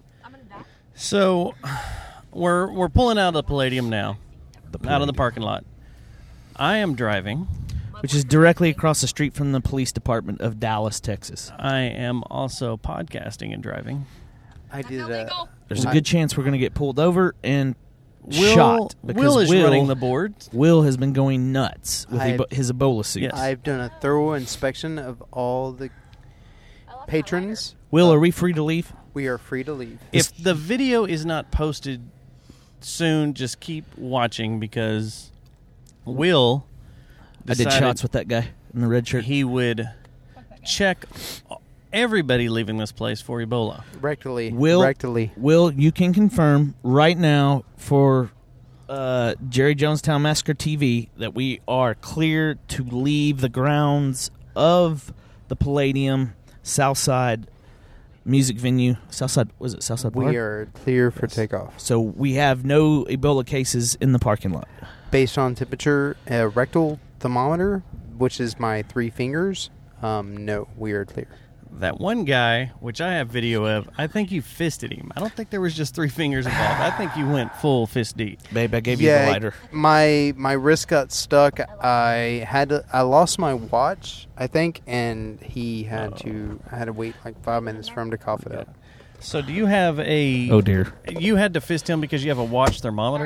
So we're pulling out of the Palladium now, out of the parking lot. I am driving, which is directly across the street from the police department of Dallas, Texas. I am also podcasting and driving. I did. There's a good chance we're going to get pulled over and Will, shot because Will is running the board. Will has been going nuts with his Ebola suit. Yes. I've done a thorough inspection of all the patrons. Will, are we free to leave? We are free to leave. If the video is not posted soon, just keep watching because Will I did shots with that guy in the red shirt. He would check everybody leaving this place for Ebola. Rectally. Will, you can confirm right now for Jerry Jonestown Massacre TV that we are clear to leave the grounds of the Palladium Southside music venue. Southside, was it Southside Bar? We are clear for takeoff. So we have no Ebola cases in the parking lot. Based on temperature, rectal thermometer, which is my 3 fingers, no, we are clear. That one guy, which I have video of, I think you fisted him. I don't think there was just 3 fingers involved. I think you went full fist deep. Babe, I gave you the lighter. My wrist got stuck. I lost my watch, I think, and I had to wait like 5 minutes for him to cough it up. So do you have a... Oh, dear. You had to fist him because you have a watch thermometer?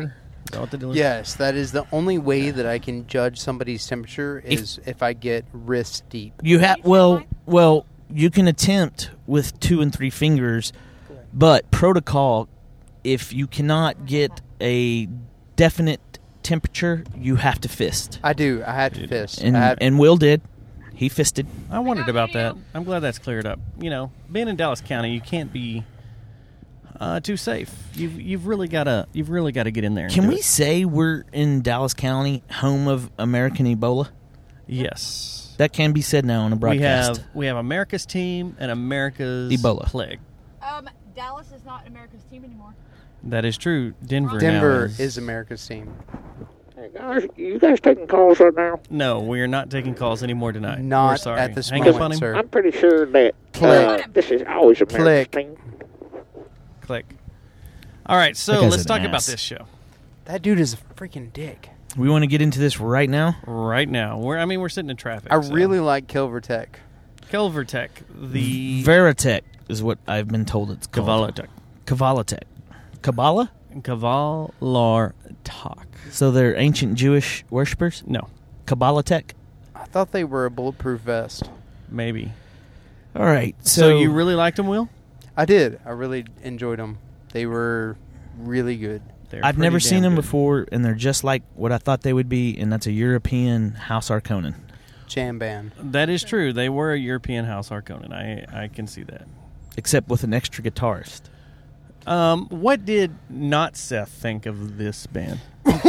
Is that what the deal is? Yes, that is the only way that I can judge somebody's temperature is if I get wrist deep. You have well, you can attempt with 2 and 3 fingers, but protocol, if you cannot get a definite temperature, you have to fist. I do. I had to fist. And Will did. He fisted. I wondered about that. I'm glad that's cleared up. You know, being in Dallas County, you can't be too safe. You've really got to get in there. Can we say we're in Dallas County, home of American Ebola? Yes, that can be said now on a broadcast. We have America's team and America's Ebola plague. Dallas is not America's team anymore. That is true. Denver Denver now is America's team. Hey guys, you guys taking calls right now? No, we are not taking calls anymore tonight. Not We're sorry. at this Hang moment, up on him. sir. I'm pretty sure that this is always America's team. Click. All right, so That guy's let's an talk about ass. this show. That dude is a freaking dick. We want to get into this right now? Right now. We're sitting in traffic. I really like Kilvertech. Kilvertech, the Veritech is what I've been told it's called. Kavalatech. Kabbalah? Kavalartok. So they're ancient Jewish worshippers? No. Kabbalatech? I thought they were a bulletproof vest. Maybe. All right. So you really liked them, Will? I did. I really enjoyed them. They were really good. I've never seen them before, and they're just like what I thought they would be, and that's a European House Harkonnen. Jam band. That is true. They were a European House Harkonnen. I can see that. Except with an extra guitarist. What did not Seth think of this band?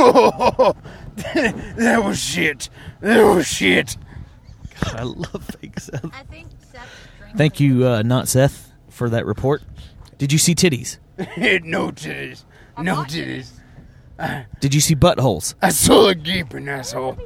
That was shit. That was shit. God, I love fake Seth. I think Seth Thank you, not Seth, for that report. Did you see titties? No titties. No titties. Did you see buttholes? I saw a gaping asshole.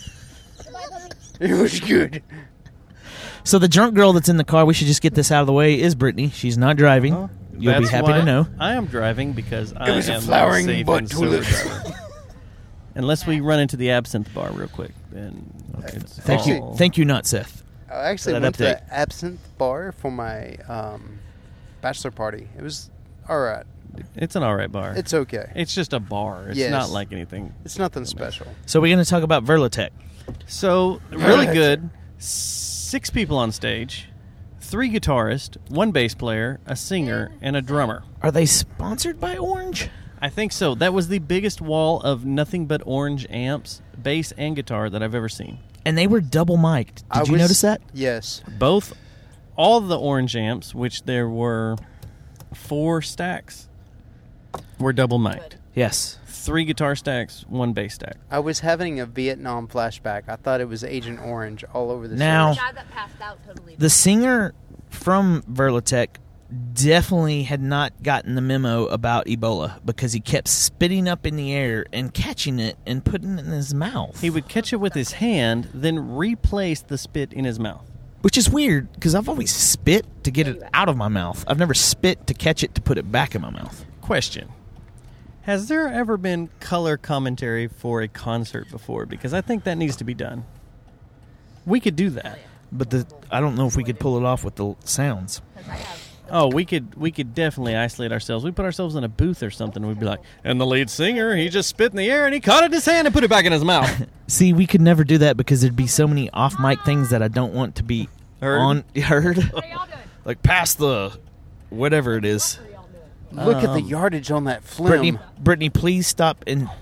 It was good. So the drunk girl that's in the car, we should just get this out of the way, is Brittany. She's not driving. You'll be That's happy why to know. I am driving because I was a am flowering safe butt and sober tulip. driver. Unless we run into the absinthe bar real quick, then it's Thank you, all- thank you, not Seth. I actually for that went to update. the Absinthe Bar for my bachelor party. It was all right. It's an all right bar. It's okay. It's just a bar. It's Yes. not like anything. It's nothing special. So we're going to talk about Verlatech. So really good. 6 people on stage, 3 guitarists, 1 bass player, a singer, and a drummer. Are they sponsored by Orange? I think so. That was the biggest wall of nothing but Orange amps, bass and guitar that I've ever seen. And they were double mic'd. Did you notice that? Yes. Both, all the Orange amps, which there were 4 stacks, were double mic'd. Yes. 3 guitar stacks, 1 bass stack. I was having a Vietnam flashback. I thought it was Agent Orange all over the Now- stage. guy that passed out totally. The singer from Verlatech definitely had not gotten the memo about Ebola because he kept spitting up in the air and catching it and putting it in his mouth. He would catch it with his hand, then replace the spit in his mouth. Which is weird because I've always spit to get it out of my mouth. I've never spit to catch it to put it back in my mouth. Question. Has there ever been color commentary for a concert before? Because I think that needs to be done. We could do that. But I don't know if we could pull it off with the sounds. Oh, we could definitely isolate ourselves. We put ourselves in a booth or something. We'd be like, and the lead singer, he just spit in the air and he caught it in his hand and put it back in his mouth. See, we could never do that because there'd be so many off-mic things that I don't want to be heard. Like past the whatever it is. Look at the yardage on that flim. Brittany, please stop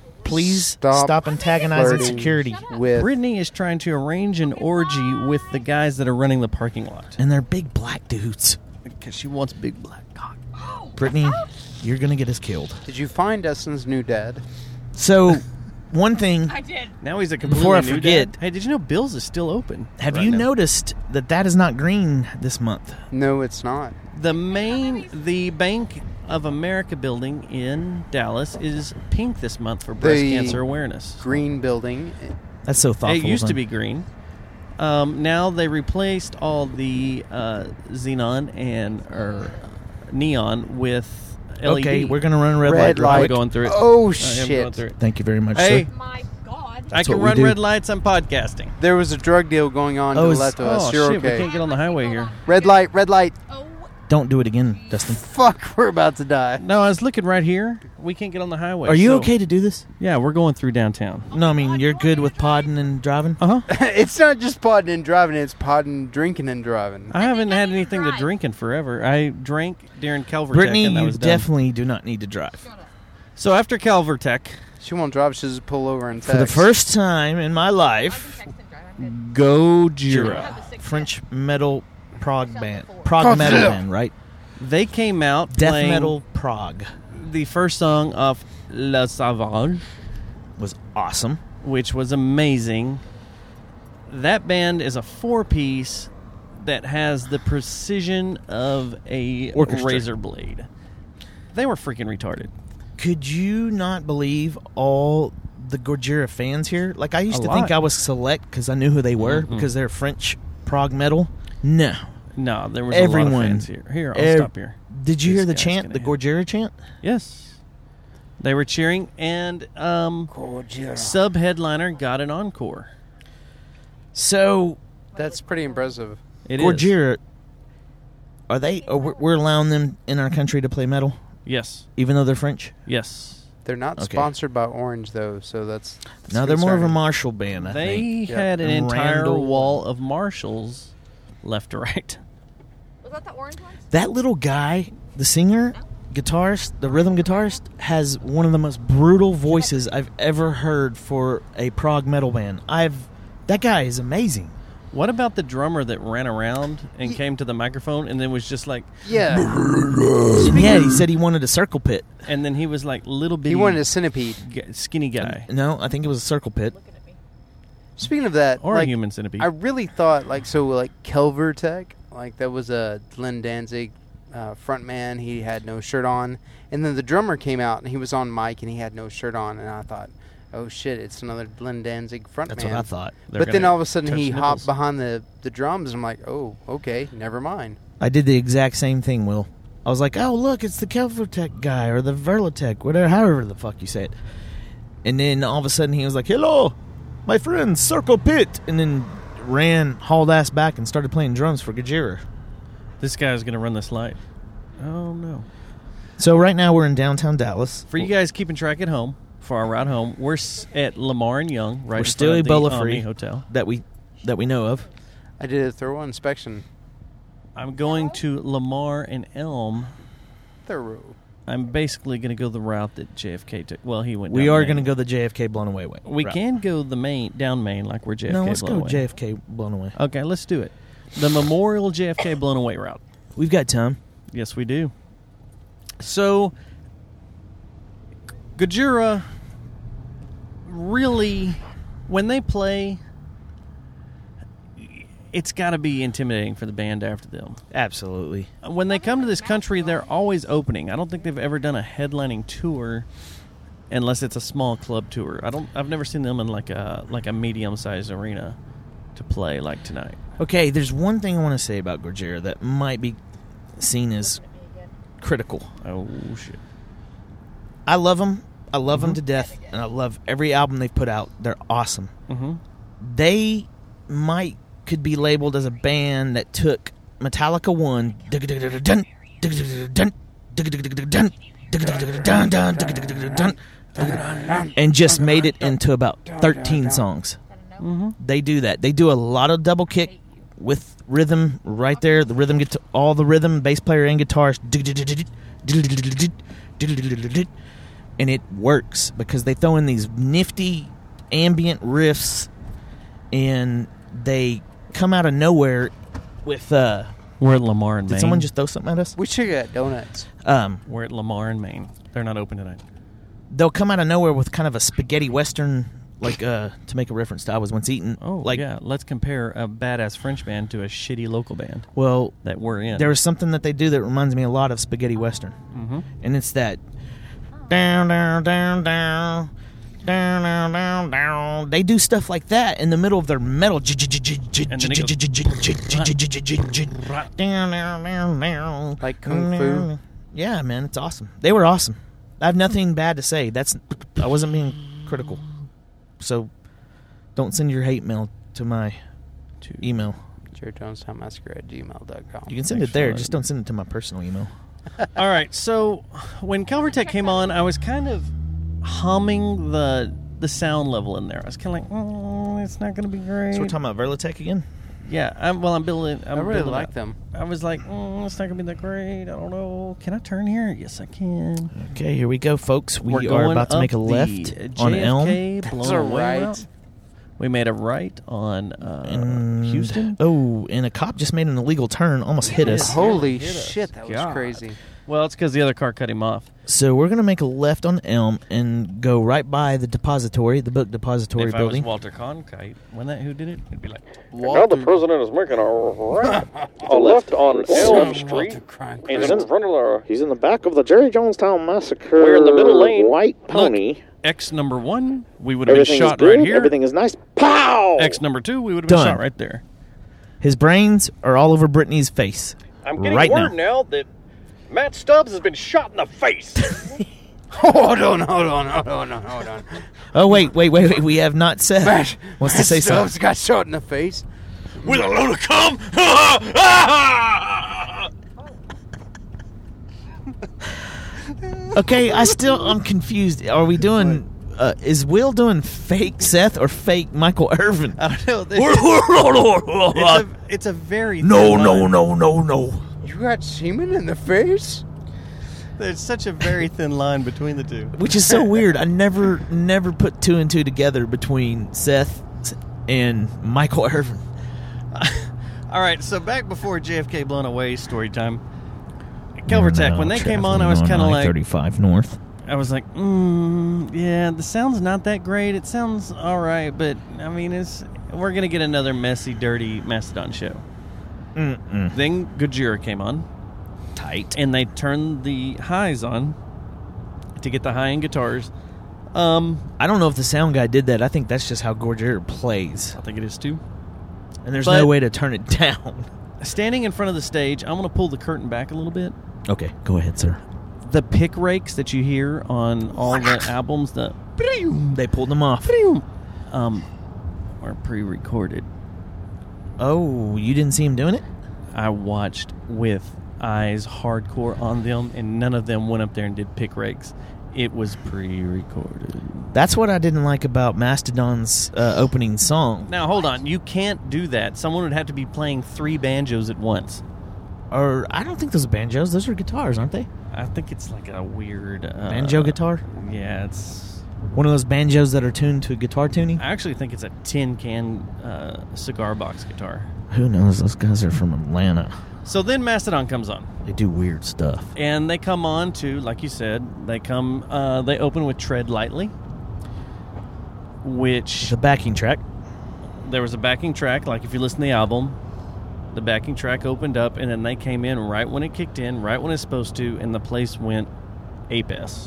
stop antagonizing flirting security. with Brittany is trying to arrange an orgy with the guys that are running the parking lot. And they're big black dudes. Because she wants big black cock. Brittany, you're going to get us killed. Did you find Dustin's new dad? So, one thing. I did. Now he's a completely Before I new forget, dad. Hey, did you know Bill's is still open? have right you now? noticed that is not green this month? No, it's not. The Bank of America building in Dallas is pink this month for breast The cancer awareness. Green building. That's so thoughtful. It used of to them. be green. Now they replaced all the xenon and neon with LED. Okay, we're going to run red Red light. light. I'm going through it. Oh, I am shit. going through it. Thank you very much, Hey, sir. My God. I can what we run do. red lights. I'm podcasting. There was a drug deal going on to the left of us. Oh, You're shit, we okay. can't get on the highway here. Red light, red light. Oh Don't do it again, Dustin. Fuck, we're about to die. No, I was looking right here. We can't get on the highway. Are you so- okay to do this? Yeah, we're going through downtown. No, I mean, you're good with podding and driving? Uh-huh. It's not just podding and driving, it's podding, drinking, and driving. I haven't had anything to drink in forever. I drank during Calvertech, Brittany, and that you was done. definitely do not need to drive. So after Calvertech, She won't drive, she'll just pull over and text. For the first time in my life, Gojira. French metal prog band. Prog metal band, right? They came out Death playing metal prog. The first song of La Sauvage was awesome, which was amazing. That band is a 4-piece that has the precision of a Orchestra. razor blade. They were freaking retarded. Could you not believe all the Gojira fans here? Like, I used A to lot. think I was select because I knew who they were, Mm-mm. because they're French prog metal. No. No, there was Everyone, a lot of fans here. Here, I'll stop here. Did you This hear the guy's chant, gonna the hit. Gojira chant? Yes. They were cheering, and sub-headliner got an encore. So That's pretty impressive. It is. Gojira, are they? Or we're allowing them in our country to play metal? Yes. Even though they're French? Yes. They're not Okay. sponsored by Orange, though, so that's No, they're more of a concerning. Marshall band, I They think. had an And entire Randall- wall of Marshalls left to right. Was that the orange one? That little guy, the singer, guitarist, the rhythm guitarist, has one of the most brutal voices I've ever heard for a prog metal band. That guy is amazing. What about the drummer that ran around and came to the microphone and then was just like... Yeah. Yeah, he said he wanted a circle pit. And then he was like little bitty... He wanted a centipede. Skinny guy. No, I think it was a circle pit. Speaking of that, Or a like, human centipede. I really thought, Calvertech, that was a Glenn Danzig front man. He had no shirt on. And then the drummer came out, and he was on mic, and he had no shirt on. And I thought, oh, shit, it's another Glenn Danzig front That's man. what I thought. But then all of a sudden, touch he nipples. hopped behind the drums, and I'm like, oh, okay, never mind. I did the exact same thing, Will. I was like, oh, look, it's the Calvertech guy or the Verlatech, whatever, however the fuck you say it. And then all of a sudden he was like, hello, my friend, Circle Pit. And then hauled ass back and started playing drums for Gojira. This guy's going to run this light. Oh, no. So right now we're in downtown Dallas. For you guys keeping track at home, for our ride home, we're at Lamar and Young, right We're in still front a of the Bola Omni Free Hotel. that we know of. I did a thorough inspection. I'm going to Lamar and Elm. Thorough. I'm basically going to go the route that JFK took. Well, he went We down are Main. going to go the JFK Blown Away way. We route. can go the down Main like we're JFK No, let's Blown go Away. JFK Blown Away. Okay, let's do it. The Memorial JFK Blown Away route. We've got time. Yes, we do. So, Gojira really, when they play, it's got to be intimidating for the band after them. Absolutely. When they come to this country, they're always opening. I don't think they've ever done a headlining tour unless it's a small club tour. I've never seen them in like a medium-sized arena to play like tonight. Okay, there's one thing I want to say about Gojira that might be seen as critical. Oh, shit. I love them. I love them to death, and I love every album they've put out. They're awesome. Mm-hmm. They could be labeled as a band that took Metallica 1 and just made it into about 13 songs. Mm-hmm. They do that. They do a lot of double kick with rhythm right there. The rhythm gets all the rhythm, bass player and guitarist, and it works because they throw in these nifty ambient riffs, and they come out of nowhere with. We're at Lamar and Maine. Did someone just throw something at us? We should get donuts. We're at Lamar and Maine. They're not open tonight. They'll come out of nowhere with kind of a spaghetti western, to make a reference to I Was Once Eaten. Oh, yeah. Let's compare a badass French band to a shitty local band. Well, that we're in. There was something that they do that reminds me a lot of spaghetti western, and it's that down, down, down, down, down, down, down, down. They do stuff like that in the middle of their metal. Like Kung Fu. Yeah, man, it's awesome. They were awesome. I have nothing bad to say. I wasn't being critical. So don't send your hate mail to my email. JaredJonestownMassacre@gmail.com. You can send it there. Just don't send it to my personal email. All right. So when Calvertech came on, I was kind of humming the sound level in there. I was kind of like, it's not going to be great. So we're talking about Verlatech again? Yeah. I'm building. I really like them. I was like, it's not going to be that great. I don't know. Can I turn here? Yes, I can. Okay, here we go, folks. We We're are about to make a up left the on Elm. That's a right. We made a right on Houston. Oh, and a cop just made an illegal turn, almost hit us. Holy shit, that was God. crazy. Well, it's because the other car cut him off. So we're going to make a left on Elm and go right by the depository, the book depository If building. I was Walter Cronkite, when that who did it, it'd be like, Now the president is making a right, a left on Elm Street, and he's in front of the. He's in the back of the Jerry Jonestown Massacre. We're in the middle lane. White pony. Look, X number 1, we would have been Everything shot is good. right here. Everything is nice. Pow! X number 2, we would have been Done. shot right there. His brains are all over Brittany's face. I'm getting right word now. now that Matt Stubbs has been shot in the face. Hold on. Oh, wait. We have not said. Matt Wants to say Stubbs something. got shot in the face. With a load of cum. Okay, I'm confused. Are we doing... is Will doing fake Seth or fake Michael Irvin? I don't know. It's a very No. You got semen in the face? There's such a very thin line between the two. Which is so weird. I never put 2 and 2 together between Seth and Michael Irvin. All right, so back before JFK blown away story time. Calvertech, when they came on, I was kind of like... 35 North. I was like, yeah, the sound's not that great. It sounds all right, but, I mean, we're going to get another messy, dirty Mastodon show. Then Gojira came on. Tight. And they turned the highs on to get the high-end guitars. I don't know if the sound guy did that. I think that's just how Gojira plays. I think it is, too. And there's no way to turn it down. Standing in front of the stage, I'm going to pull the curtain back a little bit. Okay, go ahead, sir. The pick rakes that you hear on all the albums, they pulled them off. Are pre-recorded. Oh, you didn't see him doing it? I watched with eyes hardcore on them, and none of them went up there and did pick rakes. It was pre-recorded. That's what I didn't like about Mastodon's opening song. Now, hold on. You can't do that. Someone would have to be playing 3 banjos at once. Or I don't think those are banjos. Those are guitars, aren't they? I think it's like a weird... banjo guitar? Yeah, it's... One of those banjos that are tuned to guitar tuning? I actually think it's a tin can cigar box guitar. Who knows? Those guys are from Atlanta. So then Mastodon comes on. They do weird stuff. And they come on to, like you said, they open with Tread Lightly, which... The backing track. There was a backing track, like if you listen to the album, the backing track opened up, and then they came in right when it kicked in, right when it's supposed to, and the place went ape-ass.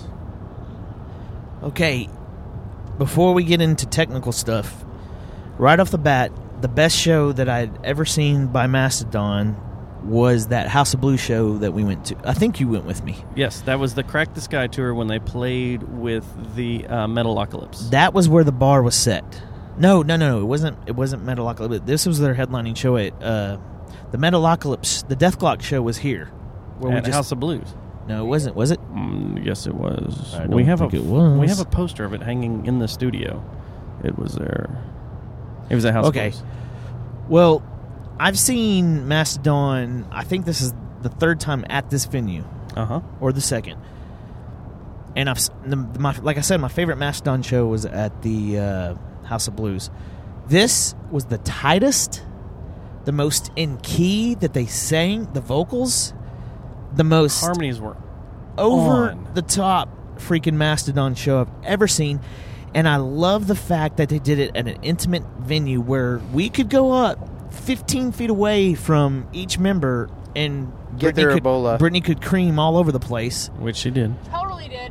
Okay, before we get into technical stuff, right off the bat, the best show that I'd ever seen by Mastodon was that House of Blues show that we went to. I think you went with me. Yes, that was the Crack the Sky tour when they played with the Metalocalypse. That was where the bar was set. No, it wasn't Metalocalypse. This was their headlining show at the Metalocalypse. The Death Clock show was here. At House of Blues. No, it wasn't. Was it? Yes, it was. I don't think it was. We have a poster of it hanging in the studio. It was there. It was at House of Blues. Well, I've seen Mastodon, I think this is the 3rd time at this venue. Or the 2nd. And like I said, my favorite Mastodon show was at the House of Blues. This was the tightest, the most in key that they sang, the vocals, the most harmonies were over the top freaking Mastodon show I've ever seen. And I love the fact that they did it at an intimate venue where we could go up 15 feet away from each member and get their Ebola. Brittany could cream all over the place. Which she did. Totally did.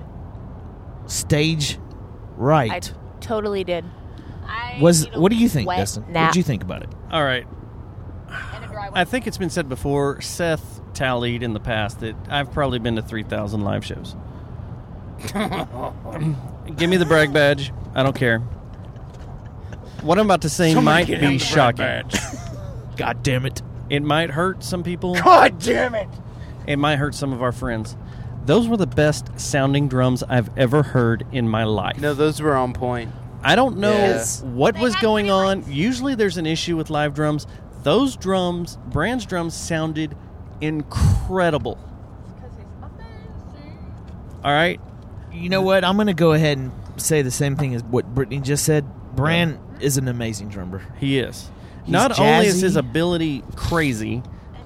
Stage right. I totally did. What do you think, Dustin? What did you think about it? All right. I think it's been said before, Seth tallied in the past that I've probably been to 3,000 live shows. Give me the brag badge. I don't care. What I'm about to say might be shocking. God damn it. It might hurt some people. God damn it! It might hurt some of our friends. Those were the best sounding drums I've ever heard in my life. No, those were on point. I don't know Yes. what was going on. Usually there's an issue with live drums. Those drums, Brand's drums, sounded incredible. All right. You know what? I'm going to go ahead and say the same thing as what Brittany just said. Brand is an amazing drummer. He is. He's Not only is jazzy. his ability crazy,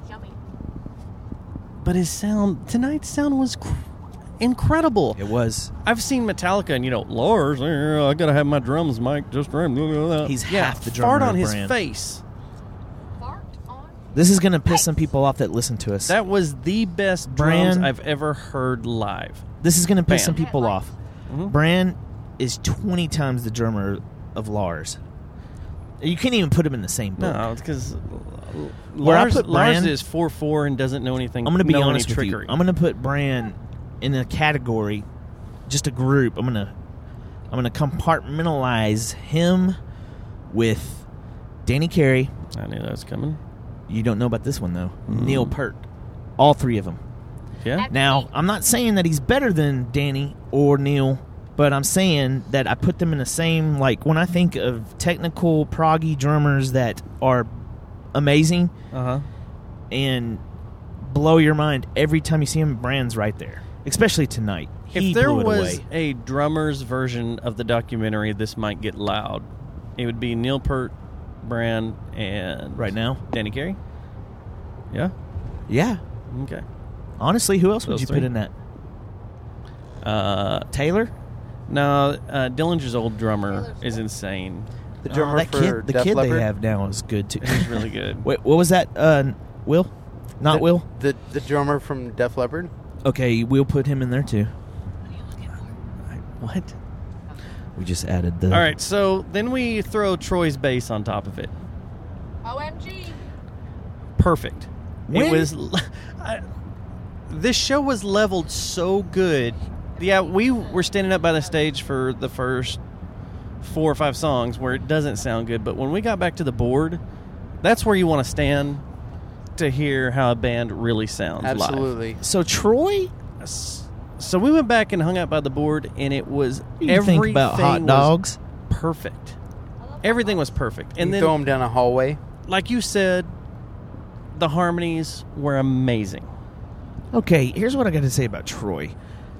but his sound, tonight's sound was incredible. It was. I've seen Metallica and, Lars, I got to have my drums, Mike, just right. He's half the drummer fart on of his Brand. face. This is going to piss some people off that listen to us. That was the best drums Brand- I've ever heard live. This is going to piss Bam. some people off. Brand is 20 times the drummer of Lars. You can't even put him in the same book. No, it's because Where I Lars, put Lars Brand- is 4'4" and doesn't know anything. I'm going to be know any honest with you. trickery. I'm going to put Brand in a category, just a group. I'm going to compartmentalize him with Danny Carey. I knew that was coming. You don't know about this one though. Neil Peart. All three of them. Yeah. Now, I'm not saying that he's better than Danny or Neil, but I'm saying that I put them in the same, like, when I think of technical proggy drummers that are amazing and blow your mind every time you see him, Brand's right there. Especially tonight. He If there blew it was away. a drummer's version of the documentary, this might get loud. It would be Neil Peart, Brand, and right now, Danny Carey. Yeah. Yeah. Okay. Honestly, who else would Those you three? put in that? Taylor? No, Dillinger's old drummer is insane. The drummer that for kid, the Def kid they Leppard? have now is good too. He's really good. Wait, what was that? Will? Not Will? The drummer from Def Leppard? Okay, we'll put him in there too. What? We just added the. All right, so then we throw Troy's bass on top of it. OMG. Perfect. When- It was. This show was leveled so good. Yeah, we were standing up by the stage for the first 4 or 5 songs where it doesn't sound good, but when we got back to the board, that's where you want to stand to hear how a band really sounds live. Absolutely. So Troy? So we went back and hung out by the board, and it was What do you think about hot everything was dogs? perfect. Everything was perfect. And You then, throw them down a hallway. like you said, the harmonies were amazing. Okay, here's what I got to say about Troy.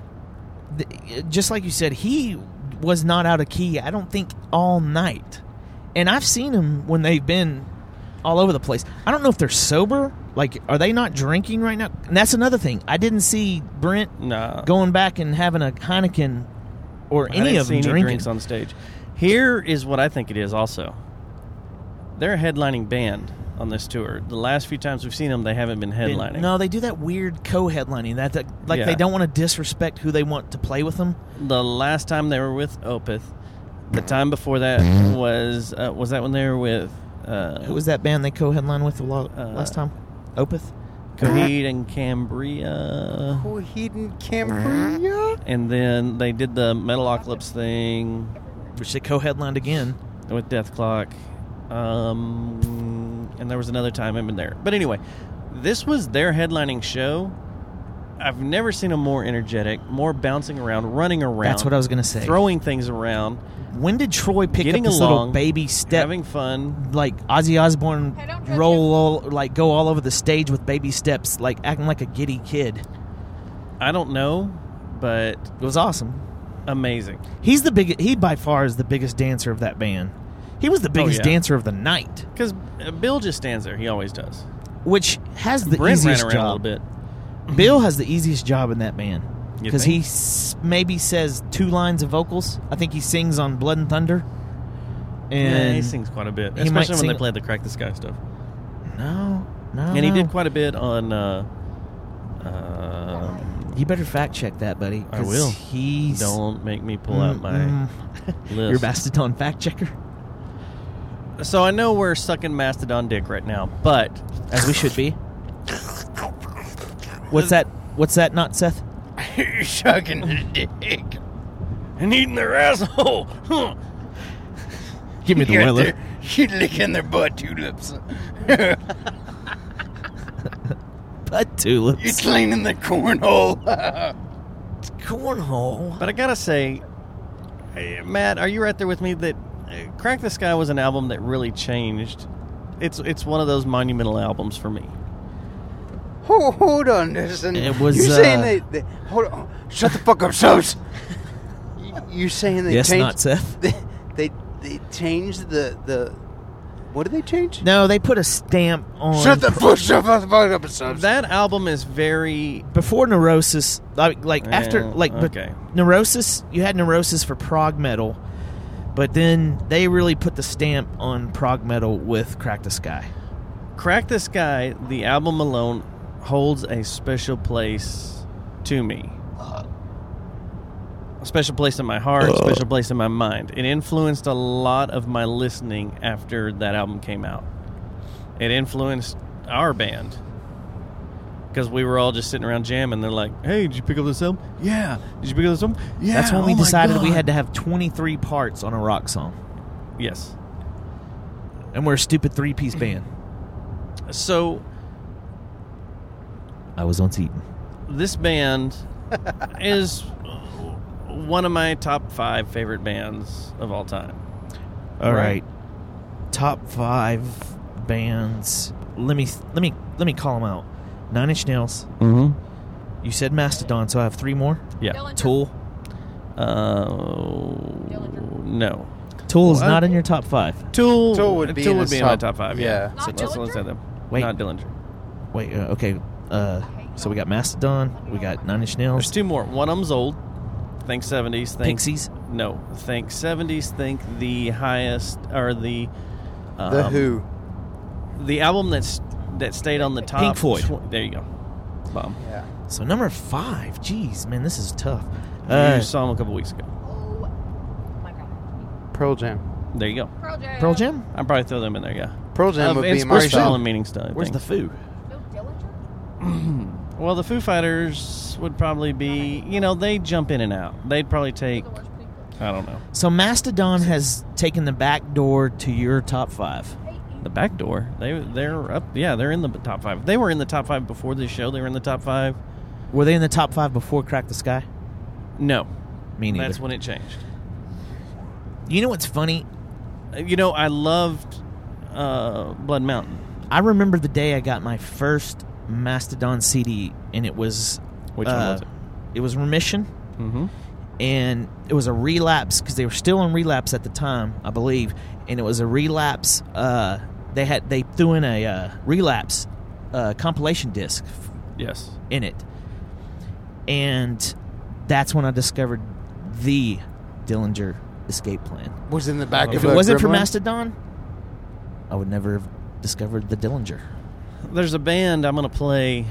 Just like you said, he was not out of key, I don't think, all night. And I've seen him when they've been all over the place. I don't know if they're sober. Like, are they not drinking right now? And that's another thing. I didn't see Brent going back and having a Heineken or I any didn't of see them any drinking. drinks on stage. Here is what I think it is also. They're a headlining band on this tour. The last few times we've seen them, they haven't been headlining. No, they do that weird co-headlining. Like Yeah. they don't want to disrespect who they want to play with them. The last time they were with Opeth. The time before that was that when they were with Who was that band they co-headlined with last time? Opeth? Coheed and Cambria. Coheed and Cambria? And then they did the Metalocalypse thing, which they co-headlined again with Death Clock. And there was another time I've been there. But anyway, this was their headlining show. I've never seen them more energetic, more bouncing around, running around. That's what I was going to say. Throwing things around. When did Troy pick Getting up this along, little baby step? having fun. Like Ozzy Osbourne go all over the stage with baby steps, like acting like a giddy kid. I don't know, but it was awesome. Amazing. He's the biggest. He by far is the biggest dancer of that band. He was the biggest dancer of the night. Because Bill just stands there. He always does. Which has the Brent easiest ran around job. a little bit. Bill has the easiest job in that band. You Because think? he maybe says 2 lines of vocals. I think he sings on Blood and Thunder. And Yeah, he sings quite a bit. he might Especially when sing- they play the Crack the Sky stuff. No. And he did quite a bit on... you better fact check that, buddy. I will. He's... Don't make me pull out my list. Your Mastodon fact checker. So I know we're sucking Mastodon dick right now, but... As we should be. What's that? What's that not, Seth? You're sucking the dick. And eating their asshole. Give me the You're Weller. You're licking their butt tulips. Butt tulips. You're cleaning the cornhole. Cornhole. But I gotta say, Matt, are you right there with me that Crack the Sky was an album that really changed? It's one of those monumental albums for me. Hold on, listen. It was, You're saying they hold on. Shut the fuck up, Sos. You're saying they Yes, changed... not Seth. They changed the... What did they change? No, they put a stamp on... Shut the fuck up, Sos. That album is very... Before Neurosis, after okay. Neurosis, you had Neurosis for prog metal, but then they really put the stamp on prog metal with Crack the Sky. Crack the Sky, the album alone, holds a special place to me. A special place in my heart, a special place in my mind. It influenced a lot of my listening after that album came out. It influenced our band. Because we were all just sitting around jamming. They're like, hey, did you pick up this album? Yeah. Did you pick up this album? Yeah. That's when we oh my decided God. we had to have 23 parts on a rock song. Yes. And we're a stupid three-piece band. So... I was on Seaton. This band is one of my top 5 favorite bands of all time. All right. Top 5 bands. Let me call them out. 9 Inch Nails. Mm-hmm. You said Mastodon, so I have 3 more. Yeah. Dillinger. Tool. No. Tool is not in your top 5. Tool would be in in my top- top 5. yeah. So Not let's Dillinger? say them. Wait. Not Dillinger. Wait, okay. So we got Mastodon. We got 9 Inch Nails. There's 2 more. One of them's old. Think 70s. Think Pixies. No. Think 70s. Think the highest or the Who. The album that stayed on the top. Pink Floyd. There you go. Bomb. Yeah. So number 5. Jeez, man, this is tough. You saw them a couple weeks ago. Oh my God. Pearl Jam. There you go. Pearl Jam. Pearl Jam? I'd probably throw them in there. Yeah. Pearl Jam would be my inspirational top. and meaning stuff. Where's the Foo? No Dillinger? Well, the Foo Fighters would probably be, they jump in and out. They'd probably take, I don't know. So Mastodon has taken the back door to your top 5. The back door. They're up. Yeah, they're in the top 5. They were in the top 5 before this show. They were in the top 5. Were they in the top 5 before Crack the Sky? No. Me neither. That's when it changed. You know what's funny? I loved Blood Mountain. I remember the day I got my first Mastodon CD, and it was... Which one was it? It was Remission. Mm-hmm. And it was a Relapse, because they were still on Relapse at the time, I believe. And it was a Relapse... They threw in a Relapse compilation disc. Yes. In it. And that's when I discovered the Dillinger Escape Plan. Was in the back If of it wasn't for Gremlin? Mastodon, I would never have discovered the Dillinger. There's a band I'm going to play.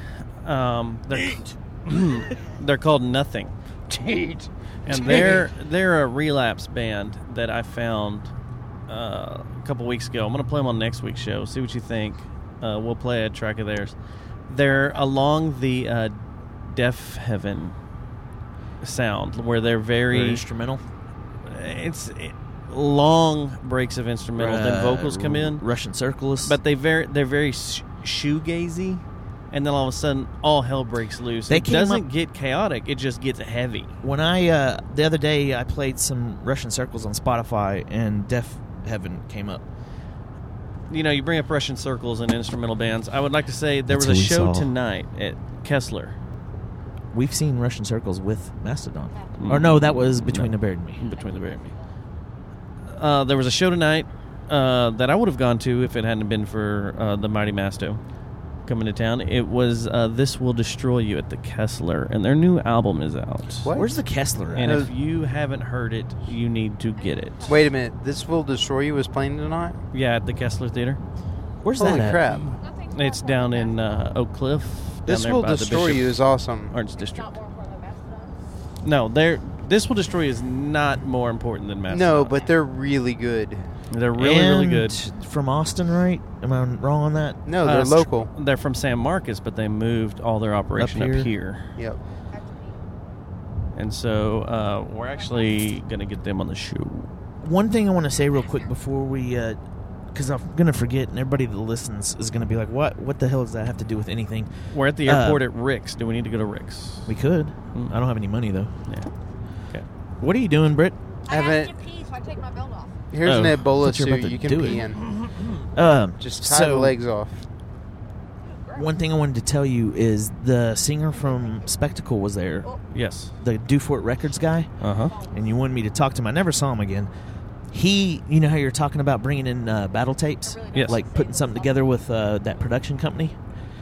They're called Nothing. And they're a Relapse band that I found a couple weeks ago. I'm going to play them on next week's show. See what you think. We'll play a track of theirs. They're along the Deaf Heaven sound, where they're very instrumental. It's long breaks of instrumental, then vocals come in. Russian Circles, but they're very shoegazy, and then all of a sudden, all hell breaks loose. It doesn't get chaotic; it just gets heavy. When I the other day I played some Russian Circles on Spotify, and Deaf Heaven came up. You bring up Russian Circles and instrumental bands. I would like to say there That's was a who we show saw. tonight at Kessler. We've seen Russian Circles with Mastodon. Or no, that was Between the Bear and Me. Between the Bear and Me. There was a show tonight that I would have gone to if it hadn't been for the Mighty Masto coming to town. It was This Will Destroy You at the Kessler, and their new album is out. What? Where's the Kessler at? And if you haven't heard it, you need to get it. Wait a minute. This Will Destroy You was playing tonight? Yeah, at the Kessler Theater. Where's Holy that at? crap. It's down in Oak Cliff. This down there Will by the Destroy Bishop You is awesome. Arts District. No, This Will Destroy You is not more important than Mastodon. No, but they're really good. They're really And good. From Austin, right? Am I wrong on that? No, they're local. They're from San Marcos, but they moved all their operation up here. Yep. And so we're actually going to get them on the show. one thing I want to say real quick before we, because I'm gonna forget, and everybody that listens is gonna be like, "What the hell does that have to do with anything?" We're at the airport at Rick's. Do we need to go to Rick's? We could. I don't have any money though. Yeah. Okay. What are you doing, Britt? I have to pee, so I take my belt off. Here's an Ebola thought you were about suit to you can do pee it. in. Just tie the legs off. One thing I wanted to tell you is the singer from Spectacle was there. Yes. The Dufort Records guy. Uh-huh. And you wanted me to talk to him. I never saw him again. He, you know how you're talking about bringing in battle tapes? Yes. Like putting something together with that production company?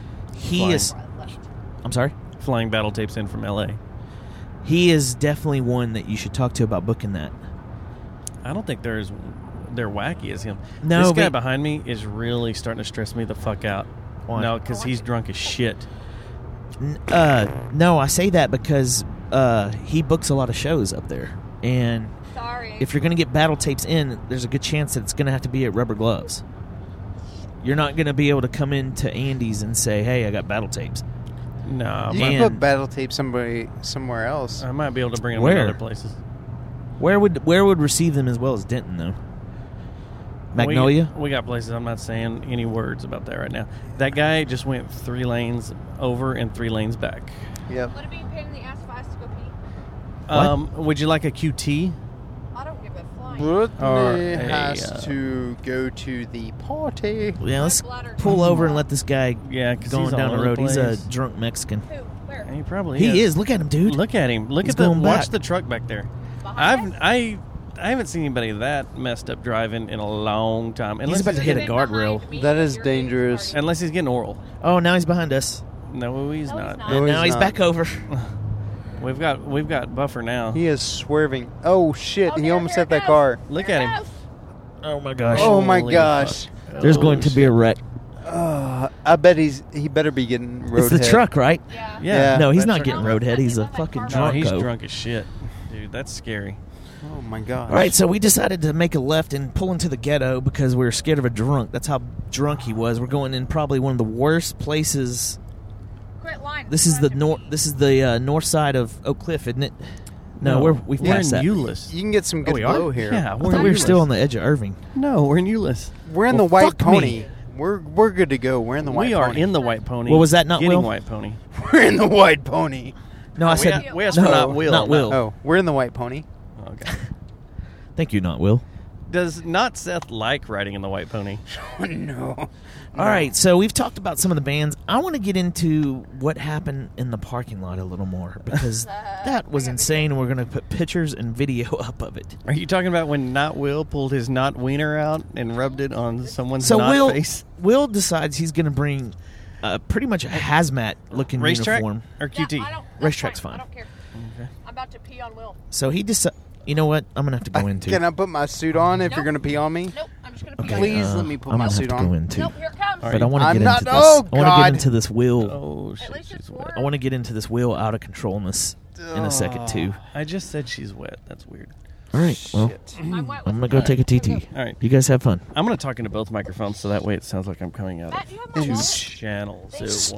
I'm sorry? Flying battle tapes in from L.A. He is definitely one that you should talk to about booking that. I don't think they're wacky as him. No, this guy but- behind me is really starting to stress me the fuck out. Why? No, because he's drunk as shit. No, I say that because he books a lot of shows up there. And if you're going to get battle tapes in, there's a good chance that it's going to have to be at Rubber Gloves. You're not going to be able to come into Andy's and say, hey, I got battle tapes. No. You can put battle tape somewhere else. I might be able to bring them Where? in other places. Where would receive them as well as Denton, though? Magnolia? We got places. I'm not saying any words about that right now. That guy just went 3 lanes over and 3 lanes back. Yep. Would it be a pain in the ass if I asked to go pee? Would you like a QT? I don't give a flying. Brittany has to go to the party. Yeah, let's pull over and let this guy because going he's down all the over road. the He's a place. drunk Mexican. Who? Where? He probably He is. is. Look at him, dude. Look at him. Look He's at the going watch back. the truck back there. I haven't seen anybody that messed up driving in a long time. He's about to hit a guardrail. That is dangerous. Unless he's getting oral. Oh, now he's behind us. No, he's not. And now he's back over. We've got buffer now. He is swerving. Oh shit! He almost hit that car. Look at him. Oh my gosh. Oh my gosh. There's going to be a wreck. I bet he better be getting roadhead. It's the truck, right? Yeah. No, he's that not truck- getting roadhead. He's a fucking No, drunk. he's drunk as shit. Dude, that's scary. Oh my gosh. All right, so we decided to make a left and pull into the ghetto because we were scared of a drunk. That's how drunk he was. We're going in probably one of the worst places. Quit lying. This is the north side of Oak Cliff, isn't it? No, we've we're passed in that. Euless. You can get some good we are? blow here. Yeah, I thought we were still on the edge of Irving. No, we're in Euless. We're in Well, the White fuck Pony. me. We're good to go. We're in the White We Pony. are in the White Pony. Well, was that not getting Will? White Pony? We're in the White Pony. No, I said we asked for not Will. Not Will. Oh, we're in the White Pony. Okay. Thank you, not Will. Does not Seth like riding in the White Pony? No. All right, so we've talked about some of the bands. I want to get into what happened in the parking lot a little more because that was insane. We're going to put pictures and video up of it. Are you talking about when Not Will pulled his not wiener out and rubbed it on someone's So not face? Will decides he's going to bring pretty much a hazmat looking Racetrack uniform. or QT? Yeah, I don't, that's Racetrack's fine. fine. I don't care. Okay. I'm about to pee on Will. So he decides. You know what? I'm gonna have to go into. Can I put my suit on if you're going to pee on me? Nope, I'm just going to pee. Okay, Please let me put I'm my gonna suit have to on. go into. Nope, here it comes. But I want to I'm get not- into this. oh, I want to God. get into this wheel. Oh At shit, least it's she's warm. I want to get into this wheel out of control in a second too. I just said she's wet. That's weird. All right. Well, I'm wet I'm with gonna go the- take a TT. All right. You guys have fun. I'm going to talk into both microphones so that way it sounds like I'm coming out Matt, do you have of my two wallet? channels.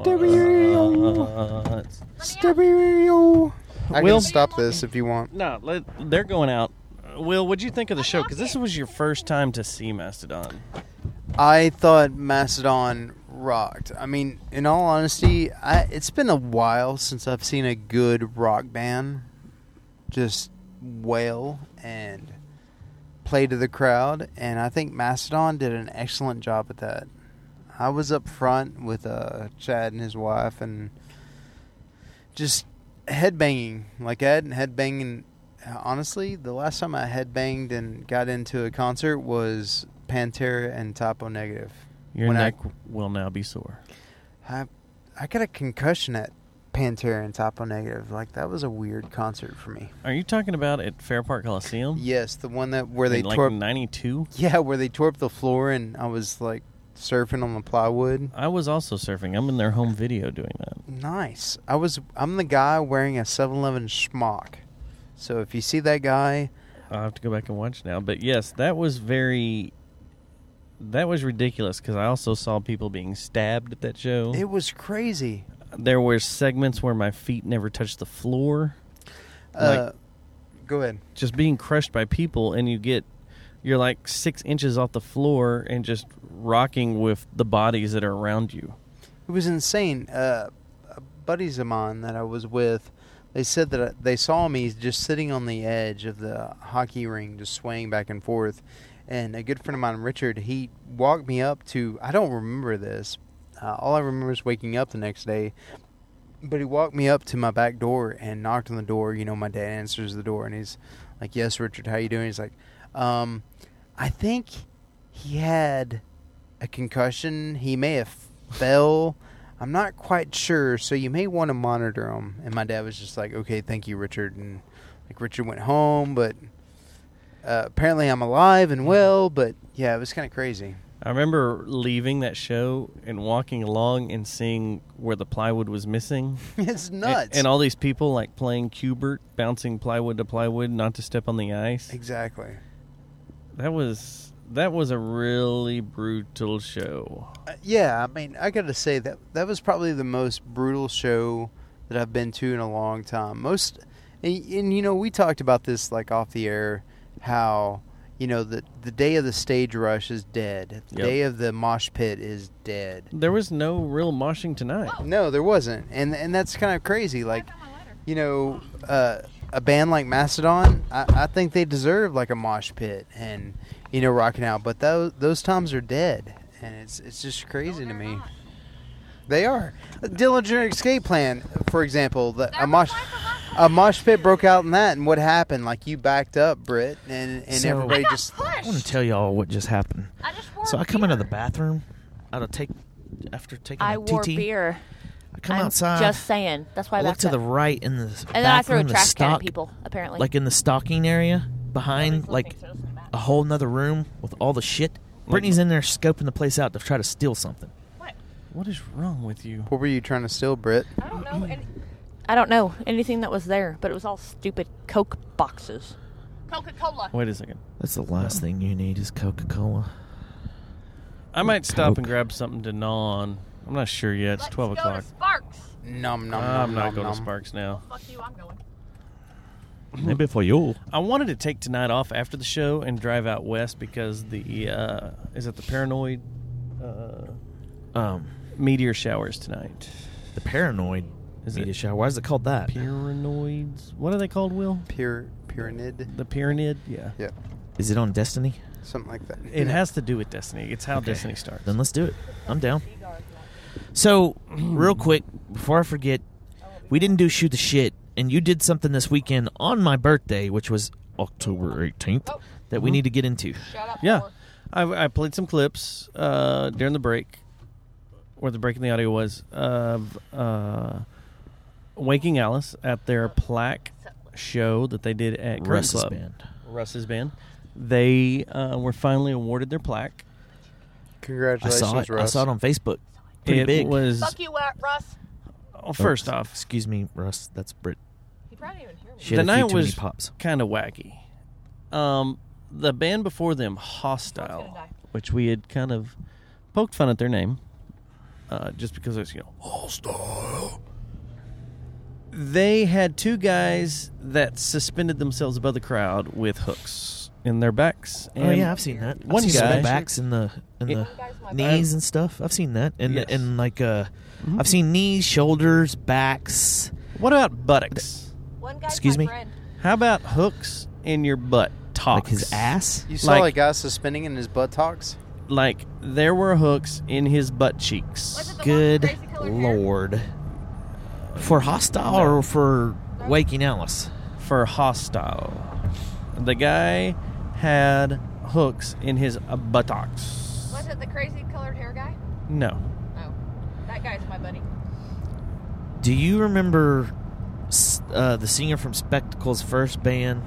Stereo. Stereo. I Will? can stop this if you want. No, they're going out. Will, what'd you think of the show? Because this was your first time to see Mastodon. I thought Mastodon rocked. I mean, in all honesty, it's been a while since I've seen a good rock band just wail and play to the crowd, and I think Mastodon did an excellent job at that. I was up front with Chad and his wife, and just headbanging like Ed, and headbanging. Honestly, the last time I headbanged and got into a concert was Pantera and Typo Negative. Your When neck will now be sore. I got a concussion at Pantera and Typo Negative. Like, that was a weird concert for me. Are you talking about at Fair Park Coliseum? Yes, the one where they In, like, tore up, 92? Yeah, where they tore up the floor and I was like surfing on the plywood. I was also surfing. I'm in their home video doing that. Nice. I'm the guy wearing a 7-Eleven schmuck. So if you see that guy, I'll have to go back and watch now. But yes, that was ridiculous because I also saw people being stabbed at that show. it was crazy. There were segments where my feet never touched the floor. Go ahead. Just being crushed by people, and you get you're like 6 inches off the floor and just rocking with the bodies that are around you. It was insane. Buddies of mine that I was with, they said that they saw me just sitting on the edge of the hockey ring, just swaying back and forth. And a good friend of mine, Richard, he walked me up to, I don't remember this. All I remember is waking up the next day. But he walked me up to my back door and knocked on the door. You know, my dad answers the door, and he's like, "Yes, Richard, how you doing?" He's like, I think he had a concussion. He may have fell. I'm not quite sure, so you may want to monitor him. And my dad was just like, okay, thank you, Richard. And like Richard went home, but apparently I'm alive and well. But yeah, it was kind of crazy. I remember leaving that show and walking along and seeing where the plywood was missing. It's nuts. And all these people like playing Cubert, bouncing plywood to plywood, not to step on the ice. Exactly. That was a really brutal show. Yeah, I mean, I got to say that was probably the most brutal show that I've been to in a long time. And you know, we talked about this like off the air, how, you know, the day of the stage rush is dead. The day of the mosh pit is dead. There was no real moshing tonight. No, there wasn't. And that's kind of crazy. Like, you know, a band like Mastodon, I think they deserve like a mosh pit and, you know, rocking out. But those times are dead. And it's just crazy to me. They are. Dillinger Escape Plan, for example, a mosh pit broke out in that, and what happened? Like, you backed up, Britt, and So, everybody just... I want to tell y'all what just happened. I come into the bathroom after taking I a wore TT. beer. I come I'm outside. just saying. That's why I I look backed to up. the right in the And then I threw a bathroom, the trash can at stock, people, apparently. like in the stocking area behind, like a whole nother room with all the shit. Brittany's in there scoping the place out to try to steal something. What is wrong with you? What were you trying to steal, Britt? I don't know anything that was there, but it was all stupid Coke boxes. Coca-Cola. Wait a second. That's the last thing you need is Coca-Cola. I might stop Coke. and grab something to gnaw on. I'm not sure yet. It's 12 o'clock. Sparks. Nom, I'm not going to Sparks now. Fuck you, I'm going. Maybe for you. I wanted to take tonight off after the show and drive out west because the is it the Paranoid meteor showers tonight. The Paranoid meteor shower. Why is it called that? Paranoids. What are they called, Will? Pyramid. The Pyramid. Yeah. Yeah. Is it on Destiny? Something like that. It has to do with Destiny. It's how Destiny starts. Then let's do it. I'm down. So, real quick, before I forget, we didn't do Shoot the Shit, and you did something this weekend on my birthday, which was October 18th, that we need to get into. Yeah. I played some clips during the break, where the break in the audio was, of Waking Alice at their plaque show that they did at Current Club. Russ's band. They were finally awarded their plaque. Congratulations, Russ. I saw it on Facebook. Pretty big. Was, Fuck you, Russ. Oh, first off, excuse me, Russ. That's Britt. He probably didn't even hear me. She the had a few night too many was pops. kind of wacky. The band before them, Hostile, which we had kind of poked fun at their name, just because it was, Hostile. They had two guys that suspended themselves above the crowd with hooks in their backs. Oh yeah, I've seen that. One I've seen guy some backs in the knees and stuff. I've seen that, and like I've seen knees, shoulders, backs. What about buttocks? One guy's Excuse my me? friend. How about hooks in your butt? Like his ass? You saw a guy suspending in his buttocks? Like, there were hooks in his butt cheeks. Good Lord. For Hostile or for Waking Alice? For Hostile. The guy had hooks in his buttocks. Was it the crazy colored hair guy? No. Oh. That guy's my buddy. Do you remember the singer from Spectacle's first band?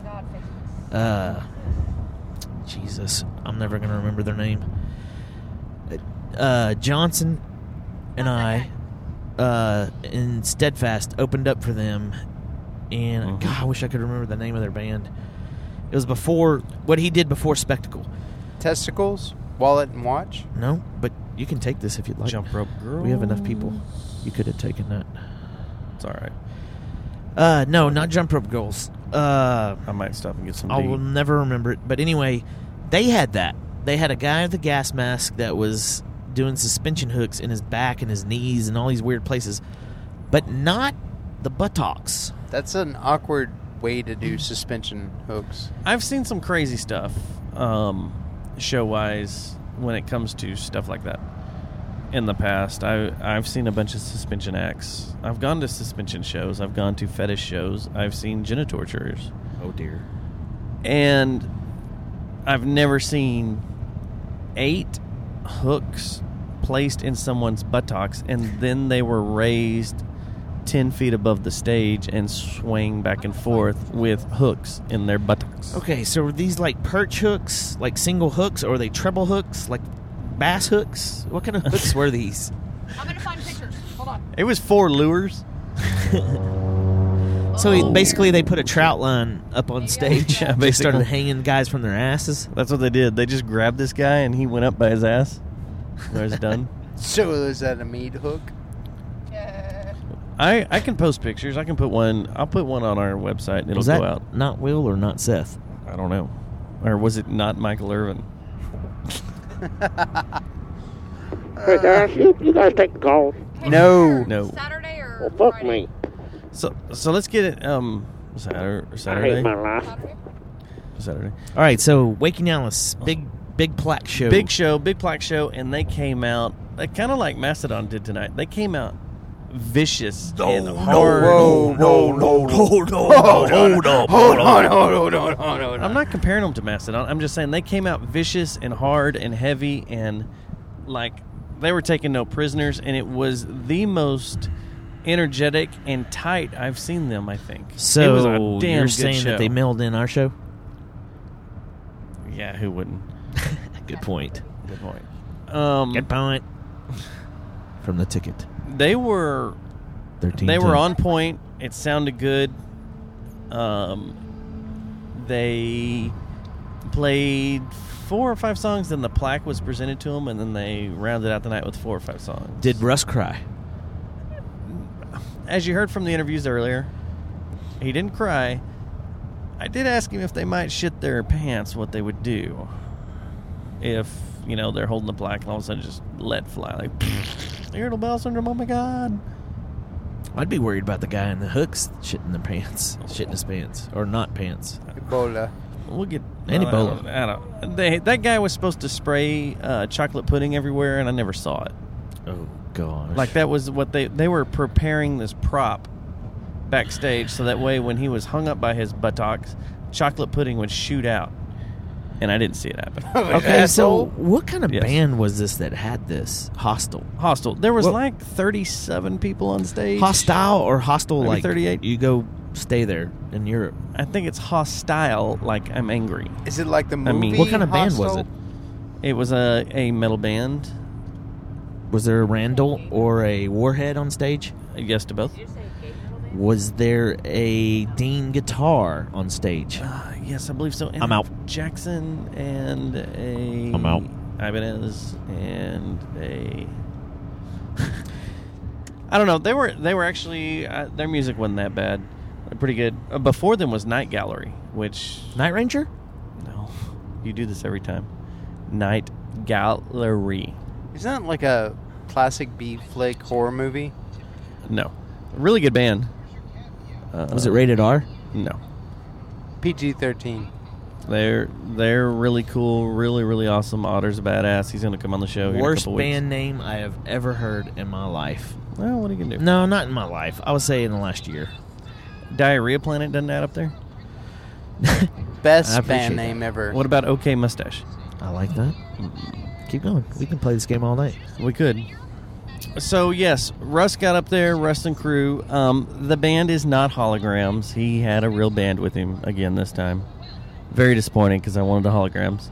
Jesus, I'm never going to remember their name. Johnson and I in Steadfast opened up for them, and God, I wish I could remember the name of their band. It was before what he did before Spectacle. Testicles, wallet, and watch. No, but you can take this if you'd like. Jump Rope Girl. We have enough people. You could have taken that. It's all right. No, not Jump Rope Girls. I might stop and get some. I will never remember it. But anyway, They had that. They had a guy with a gas mask that was doing suspension hooks in his back and his knees and all these weird places, but not the buttocks. That's an awkward way to do suspension hooks. I've seen some crazy stuff, show-wise, when it comes to stuff like that. In the past, I've seen a bunch of suspension acts. I've gone to suspension shows. I've gone to fetish shows. I've seen genitorturers. Oh, dear. And I've never seen 8 hooks placed in someone's buttocks, and then they were raised 10 feet above the stage and swaying back and forth with hooks in their buttocks. Okay, so are these like perch hooks, like single hooks, or are they treble hooks, like bass hooks? What kind of hooks were these? I'm going to find pictures. Hold on. It was 4 lures. So basically they put a trout line up on stage. Yeah, they started hanging guys from their asses. That's what they did. They just grabbed this guy and he went up by his ass. When it was done. So is that a meat hook? I can post pictures. I can put one. I'll put one on our website and it'll Was that go out. not Will or not Seth? I don't know. Or was it not Michael Irvin? Hey guys, you guys take the calls. No. Saturday or Well, fuck me. So let's get it. Saturday. I hate my life. Saturday. All right, so Waking Alice, big plaque show. Big plaque show, and they came out kind of like Mastodon did tonight. They came out vicious and hard. Hold on. I'm not comparing them to Mastodon. I'm just saying they came out vicious and hard and heavy, and like they were taking no prisoners, and it was the most energetic and tight I've seen them, I think. So it was a damn you're good saying show. that they mailed in our show? Yeah, who wouldn't? Good point. Good point. Good point. From the ticket. They were 13. They were on point. It sounded good. They played 4 or 5 songs, then the plaque was presented to them, and then they rounded out the night with 4 or 5 songs. Did Russ cry? As you heard from the interviews earlier, he didn't cry. I did ask him if they might shit their pants, what they would do if, they're holding the plaque and all of a sudden just let fly. Like, irritable bowel syndrome, oh my God. I'd be worried about the guy in the hooks shitting his pants. Or not pants. Ebola. We'll get... And Ebola. That guy was supposed to spray chocolate pudding everywhere, and I never saw it. Oh, gosh. Like, that was what they were preparing this prop backstage, so that way when he was hung up by his buttocks, chocolate pudding would shoot out. And I didn't see it happen. Okay, so what kind of band was this that had this? Hostile. There was like 37 people on stage. Hostile or hostile? Maybe like 38. You go stay there in Europe. I think it's hostile, like I'm angry. Is it like the movie? What kind of band Hostel? was it? It was a metal band. Was there a Randall or a Warhead on stage? Yes to both. Was there a Dean guitar on stage? Yes, I believe so. And I'm out. Jackson and a... I'm out. Ibanez and a... I don't know. They were actually... their music wasn't that bad. They're pretty good. Before them was Night Gallery, which... Night Ranger? No. You do this every time. Night Gallery. Isn't that like a classic B-flick horror movie? No. Really good band. Was it rated R? No. PG-13. They're really cool, really, really awesome. Otter's a badass. He's going to come on the show here in a Worst couple weeks. band name I have ever heard in my life. Well, what are you going to do? No, not in my life. I would say in the last year. Diarrhea Planet doesn't add up there? Best band name ever. What about OK Mustache? I like that. Keep going. We can play this game all night. We could. So, yes, Russ got up there, Russ and crew. The band is not holograms. He had a real band with him again this time. Very disappointing because I wanted the holograms.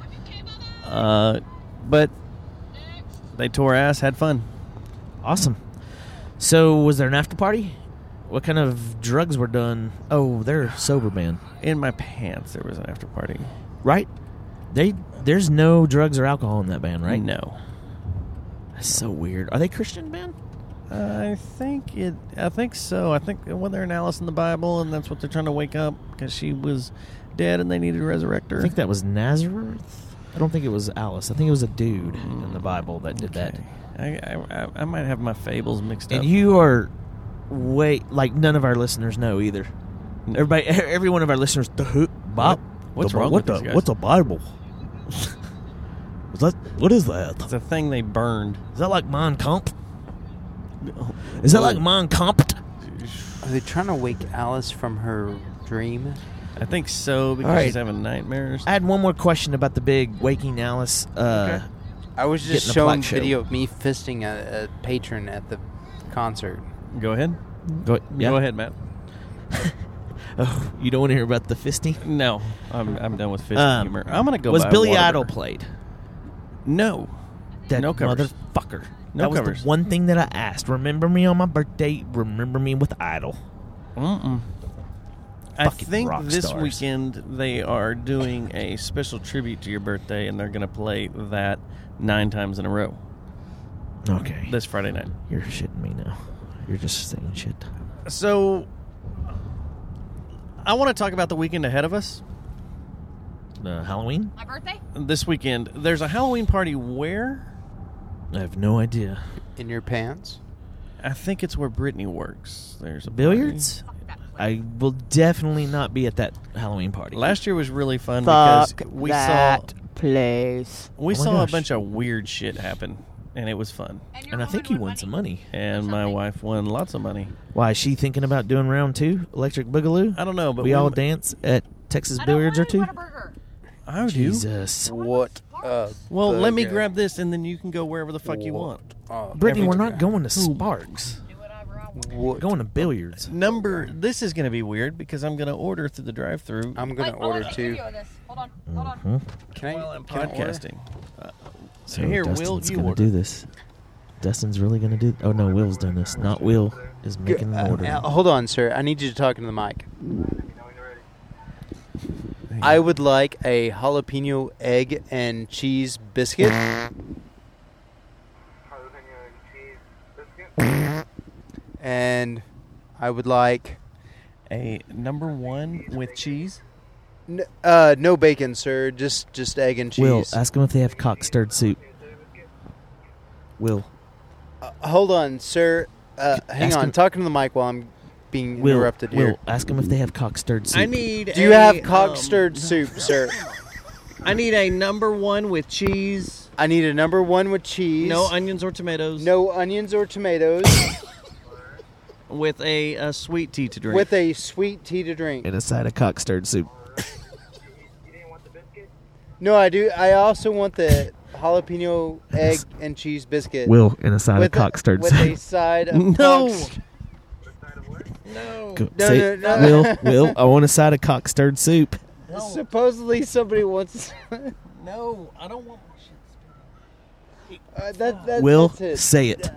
But they tore ass, had fun. Awesome. So, was there an after party? What kind of drugs were done? Oh, they're a sober band. In my pants, there was an after party. Right? There's no drugs or alcohol in that band, right? No. That's so weird. Are they a Christian band? I think so. I think they're an Alice in the Bible, and that's what they're trying to wake up because she was dead and they needed to resurrect her. I think that was Nazareth. I don't think it was Alice. I think it was a dude in the Bible that did that. I might have my fables mixed up. And you are like none of our listeners know either. Every one of our listeners, Bob, what's wrong with these guys? What's a Bible? What is that? It's a thing they burned. Is that like Mein Kampf? Is that like Mein Kampf? Are they trying to wake Alice from her dream? I think so, because she's having nightmares. I had one more question about the big waking Alice. Okay. I was just showing video of me fisting a patron at the concert. Go ahead. Go ahead, Matt. Oh, you don't want to hear about the fisting? No, I'm done with fisting humor. I'm going to go. Was buy Billy a Idol Whataburger. played? No. That no covers. motherfucker. No that was covers. the one thing that I asked. Remember me on my birthday. Remember me with Idol. I think rock this stars. weekend they are doing a special tribute to your birthday, and they're going to play that 9 times in a row. Okay. This Friday night. You're shitting me now. You're just saying shit. So, I want to talk about the weekend ahead of us. Halloween? My birthday? This weekend. There's a Halloween party where? I have no idea. In your pants? I think it's where Brittany works. There's a Billiards? I will definitely not be at that Halloween party. Last year was really fun Fuck because we that saw place. We Oh my saw gosh. a bunch of weird shit happen, and it was fun. And I think you won some money. And my wife won lots of money. Why, is she thinking about doing round 2, Electric Boogaloo? I don't know, but we all dance at Texas Billiards or 2? I do. Jesus. What? Well, let me grab this, and then you can go wherever the fuck you want. Brittany, we're not going to Sparks. We're going to Billiards. This is going to be weird because I'm going to order through the drive-thru. I'm going to order too. Hold on. Can I? I'm can I order? podcasting. So Here, Dustin's Will, you going order. to do this. Dustin's really going to do... Oh, no, Will's doing this. Not Will is making an order. Hold on, sir. I need you to talk into the mic. I would like a jalapeno egg and cheese biscuit. And I would like a number 1 with cheese. No bacon, sir. Just egg and cheese. Will, ask them if they have cock stirred soup. Will. Hold on, sir. Hang Ask on. him- Talking to the mic while I'm being Will, interrupted here. Will, ask them if they have cock stirred soup. I need Do you have cock stirred soup, sir? I need a number 1 with cheese. I need a number 1 with cheese. No onions or tomatoes. No onions or tomatoes. With a sweet tea to drink. With a sweet tea to drink. And a side of cock stirred soup. No, I do. I also want the jalapeno egg and cheese biscuit. Will, and a side of With cock stirred With soup. a side of No. cock- No. Go, No, say, no. Will, I want a side of cock stirred soup. Supposedly somebody wants. No, I don't want my shit. Will, that's it. say it.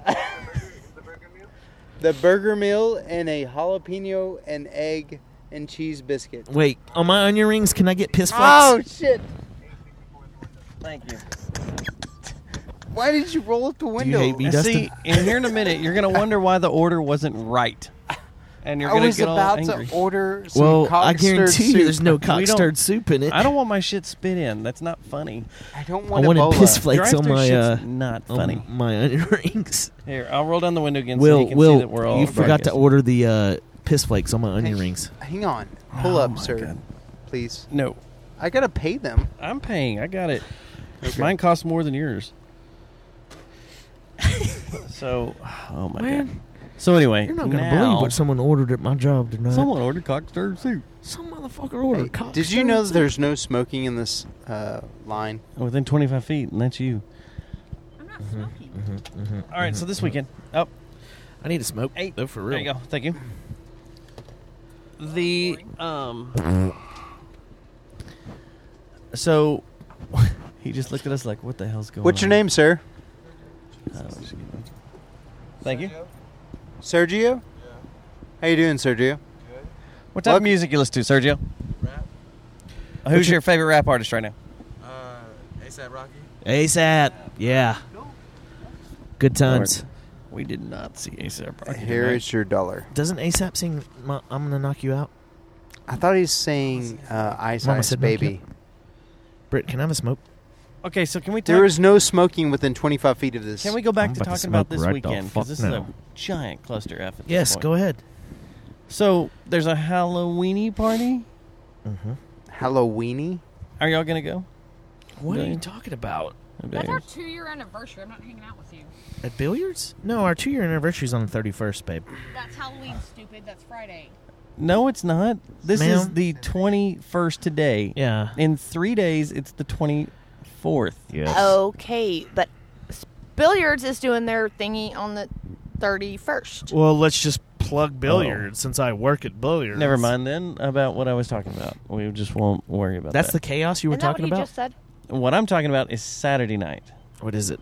The burger meal and a jalapeno and egg and cheese biscuit. Wait, on my onion rings, can I get piss flakes? Oh shit! Thank you. Why did you roll up the window? hate me, And Dustin? see, and here in a minute, you're going to wonder why the order wasn't right. And you're I going was get all about angry. to order some Well, cock I guarantee stirred you soup. there's no We cock don't- stirred soup in it. I don't want my shit spit in. That's not funny. I don't I want wanted Ebola. piss flakes on Drive-thru my shit's not funny. on my onion rings. Here, I'll roll down the window again so you can see that we're all you forgot to broadcasting. order the piss flakes on my onion rings. Hang on. Pull Oh up, my sir. God. Please. No. I gotta pay them. I'm paying. I got it. Okay. Mine costs more than yours. So, oh my Man, God. So anyway, You're not going to now, believe what someone ordered at my job tonight. someone ordered cock stirred soup. Some motherfucker ordered cock Did you know that there's no smoking in this line? Within 25 feet, and that's you. I'm not smoking. All right, so this weekend. Oh, I need to smoke. Hey, though, for real. there you go. Thank you. The so he just looked at us like, "What the hell's going on?" What's your name, sir? Thank you. Sergio? How you doing, Sergio? What type of music you listen to, Sergio? Rap. Who's your favorite rap artist right now? ASAP Rocky. ASAP. Yeah. Good times. We did not see ASAP Rocky. Here tonight. is your dollar. Doesn't ASAP sing I'm going to knock you out? I thought he's saying Ice Mama Ice said knock you Baby. Britt, can I have a smoke? Okay, so can we talk? There is no smoking within 25 feet of this. Can we go back I'm to about to talking about smoke this right the weekend? fuck Because this is now. a giant cluster F at this Yes, point. go ahead. So, there's a Halloweeny party. Mm-hmm. Halloweeny? Are y'all going to go? What are you Billion? talking about? That's our 2-year anniversary. I'm not hanging out with you. At billiards? No, our 2-year anniversary is on the 31st, babe. That's Halloween, stupid. That's Friday. No, it's not. This Ma'am? is the 21st today. Yeah. In 3 days, it's the 24th. Yes. Okay, but Billiards is doing their thingy on the 31st. Well, let's just plug billiards since I work at billiards. Never mind then about what I was talking about. We just won't worry about That's that. the chaos you were Isn't that talking what he about? just said? What I'm talking about is Saturday night. What is it?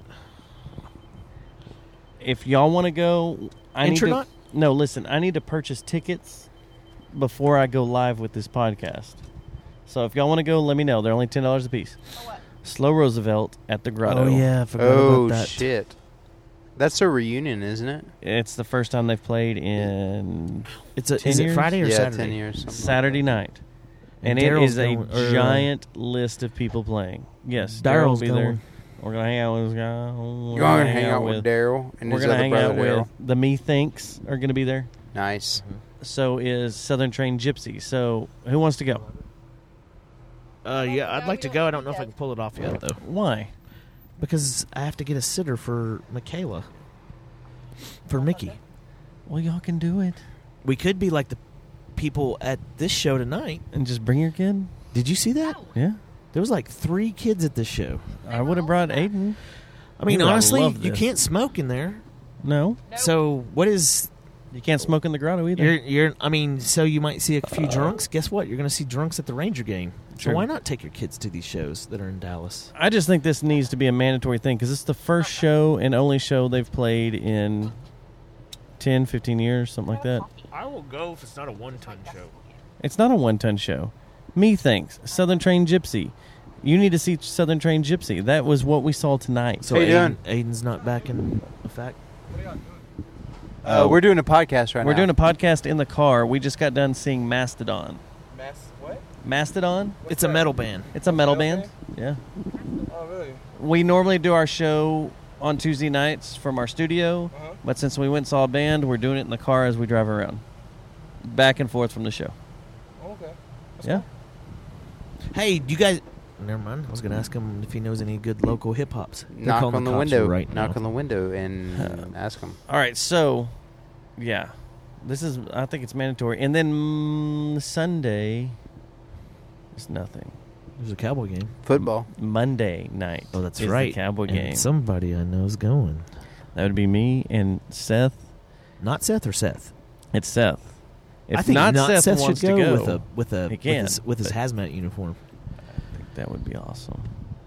If y'all want to go, I need Intronaut? to. No, listen. I need to purchase tickets before I go live with this podcast. So if y'all want to go, let me know. They're only $10 a piece. Slow Roosevelt at the Grotto. Oh, yeah, I forgot Oh, about that. shit. That's a reunion, isn't it? It's the first time they've played in. It's a, 10 is it years? Friday or Yeah, Saturday? 10 years. something like Saturday night. And it Daryl's is a going- or- giant list of people playing. Yes, Daryl's Daryl will be there. going. We're going to hang out with this guy. You're going to hang out with Daryl and We're his gonna other hang brother, out with Daryl. the Methinks are going to be there. Nice. So is Southern Train Gypsy. So who wants to go? Yeah, I'd like to go. I don't know if I can pull it off yet, though. Why? Because I have to get a sitter for Michaela. For Mickey. Well, y'all can do it. We could be like the people at this show tonight. And just bring your kid? Did you see that? Yeah. There was like 3 kids at this show. I would have brought Aiden. I mean, He would honestly, love you this. can't smoke in there. No. So what is... You can't smoke in the grotto either. You're. I mean, so you might see a few drunks. Guess what? You're going to see drunks at the Ranger game. So True. why not take your kids to these shows that are in Dallas? I just think this needs to be a mandatory thing because it's the first show and only show they've played in 10, 15 years, something like that. I will go if it's not a one-ton show. It's not a one-ton show. Methinks, Southern Train Gypsy. You need to see Southern Train Gypsy. That was what we saw tonight. So Aiden's not back in effect? We're doing a podcast right now. We're doing a podcast in the car. We just got done seeing Mastodon. What? Mastodon? It's a metal band. It's a metal band. Yeah. Oh, really? We normally do our show on Tuesday nights from our studio, but since we went and saw a band, we're doing it in the car as we drive around. Back and forth from the show. Okay. Yeah. Hey, do you guys... Never mind. I was going to ask him if he knows any good local hip-hops. They're Knock calling on the cops window. right Knock now. on the window and ask him. All right, so, yeah. This is, I think it's mandatory. And then Sunday is nothing. There's a Cowboy game. Football. Monday night. Oh, that's is right. The Cowboy And game. somebody I know is going. That would be me and Seth. Not Seth or Seth? It's Seth. If I think not Seth wants should go, to go with he can, with his but hazmat uniform. I think that would be awesome.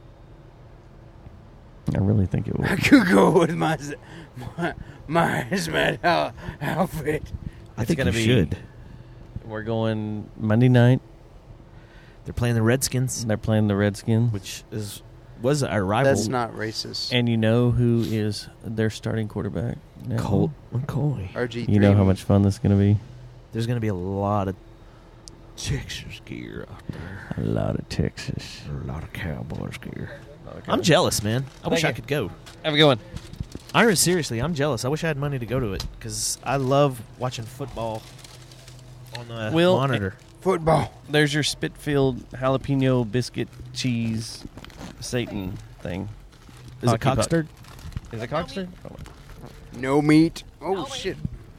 I really think it would. I could go with my hazmat outfit. I think gonna you be- should. We're going Monday night. They're playing the Redskins, They're playing the Redskins. which was our rival. That's not racist. And you know who is their starting quarterback now? Colt McCoy. RG3. You know how much fun this is going to be? There's going to be a lot of Texas gear out there. A lot of Texas. A lot of Cowboys gear. I'm jealous, man. I wish I could go. Have a good one. Iris, seriously, I'm jealous. I wish I had money to go to it because I love watching football on the monitor. Football. There's your Spitfield jalapeno biscuit cheese Satan thing. Is it Hockey puck. Cocksturd? Is it Cocksturd? No meat. Oh, shit.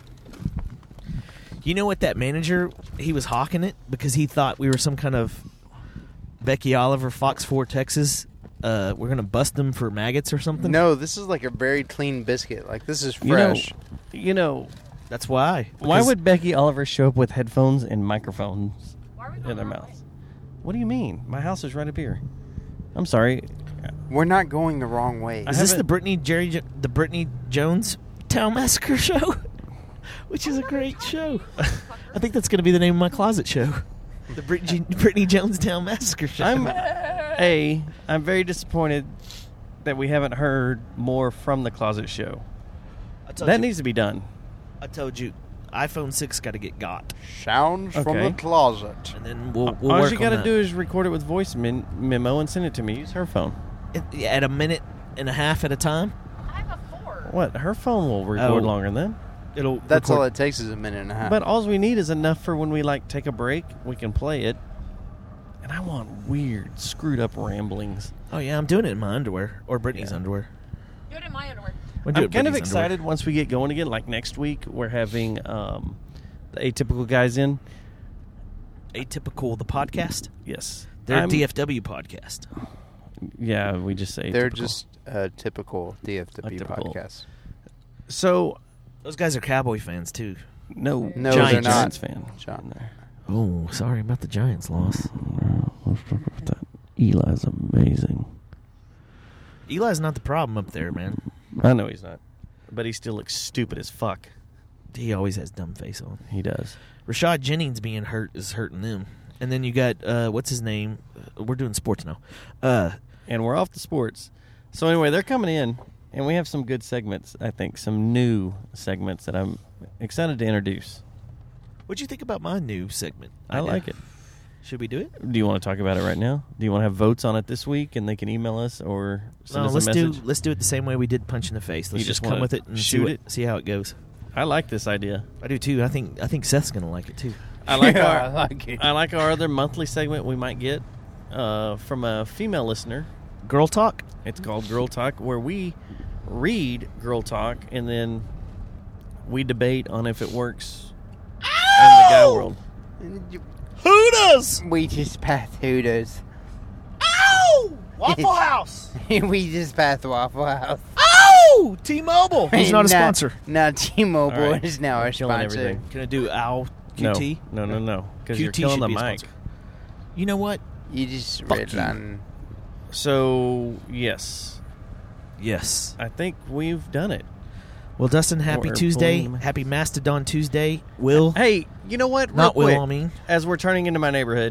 You know what? That manager, he was hawking it because he thought we were some kind of Becky Oliver, Fox 4 Texas. We're going to bust them for maggots or something. No, this is like a very clean biscuit. Like, this is fresh. You know, that's why. Why would Becky Oliver show up with headphones and microphones in their mouths? What do you mean? My house is right up here. I'm sorry. We're not going the wrong way. Is this the Brittany Jones Town Massacre show? Which is a great show. I think that's going to be the name of my closet show. The Brittany Jonestown Massacre show. I'm very disappointed that we haven't heard more from the closet show. That needs to be done. I told you, iPhone 6 got to get got. Sounds from the closet. And then we'll All work you on got to that. do is record it with voice memo and send it to me. Use her phone. at a minute and a half at a time. What? Her phone will record longer than that. That's all it takes is a minute and a half. But all we need is enough for when we take a break, we can play it. And I want weird, screwed up ramblings. Oh yeah, I'm doing it in my underwear or Brittany's underwear. Do it in my underwear. I'm kind of excited once we get going again. Like next week, we're having the Atypical guys in. Atypical, the podcast? Yes. They're a DFW podcast. Yeah, we just say they're typical. just a typical DFW podcast. So those guys are Cowboy fans too. No, they're not. Giants fan. John. Oh, sorry about the Giants loss. Eli's amazing. Eli's not the problem up there, man. I know he's not, but he still looks stupid as fuck. He always has dumb face on. He does. Rashad Jennings being hurt is hurting them. And then you got, what's his name? We're doing sports now. And we're off to sports. So anyway, they're coming in, and we have some good segments, I think, some new segments that I'm excited to introduce. What'd you think about my new segment? I like it. Should we do it? Do you want to talk about it right now? Do you want to have votes on it this week, and they can email us or send us a message? Let's do it the same way we did Punch in the Face. Let's You just just come wanna with it and shoot see how it goes. I like this idea. I do too. I think Seth's gonna like it too. I like I like our other monthly segment we might get from a female listener. Girl Talk. It's called Girl Talk, where we read Girl Talk and then we debate on if it works in the guy world. Hooters! We just passed Hooters. Ow! Waffle House! We just passed Waffle House. Ow! T-Mobile. He's not a sponsor. No, T-Mobile All right. is now our Killing sponsor. everything. Can I do Ow QT? No. Because you're QT killing should the be a mic. sponsor. You know what? You just Fuck read you. on. So, yes. Yes. I think we've done it. Well, Dustin, happy Or Tuesday. boom. Happy Mastodon Tuesday. Will. Hey, you know what? Real Not Will, quick, I mean. as we're turning into my neighborhood.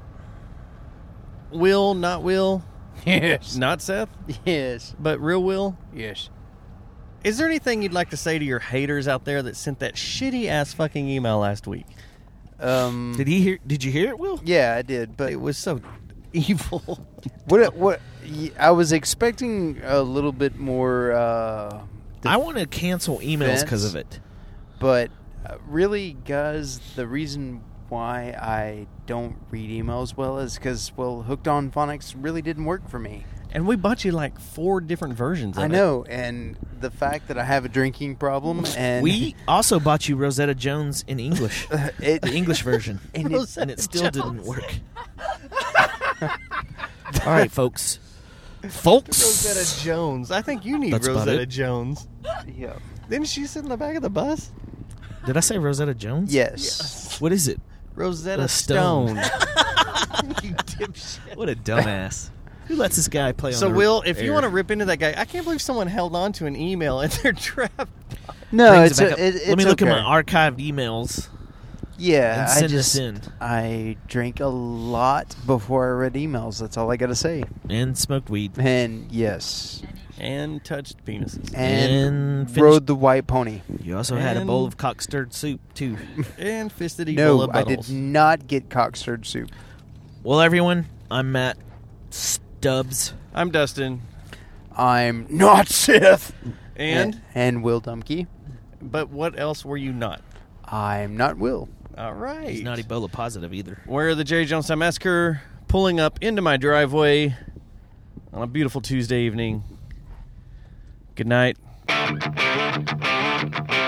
Will, not Will. Yes. Not Seth, Yes. but real Will. Yes. Is there anything you'd like to say to your haters out there that sent that shitty ass fucking email last week? Did you hear it, Will? Yeah, I did, but It was so evil. I was expecting a little bit more. I want to cancel emails because of it. But really, guys, the reason why I don't read emails well is because, Hooked on Phonics really didn't work for me. And we bought you like 4 different versions of it. I know, and the fact that I have a drinking problem, and We also bought you Rosetta Jones in English, the English version, and it Rosetta still Jones. didn't work. All right, folks. Rosetta Jones. I think you need That's about Rosetta it. Jones. Yeah. Didn't she sit in the back of the bus? Did I say Rosetta Jones? Yes. What is it? Rosetta A stone. You dipshit. What a dumbass. Who lets this guy play on So, the Will, if you air? want to rip into that guy, I can't believe someone held on to an email and they're trapped. No, Brings it's it back up. it's Let me look okay. at my archived emails. Yeah, and I send just this in. I drank a lot before I read emails. That's all I got to say. And smoked weed. And yes, And touched penises. and finished- rode the white pony. You also had a And- bowl of cock stirred soup, too. And fisted Ebola No, I buttholes. did not get cock stirred soup. Well, everyone, I'm Matt Stubbs. I'm Dustin. I'm not Sith. And? Will Dumpke. But what else were you not? I'm not Will. All right. He's not Ebola positive either. We're the Jerry Jonestown Massacre, pulling up into my driveway on a beautiful Tuesday evening. Good night.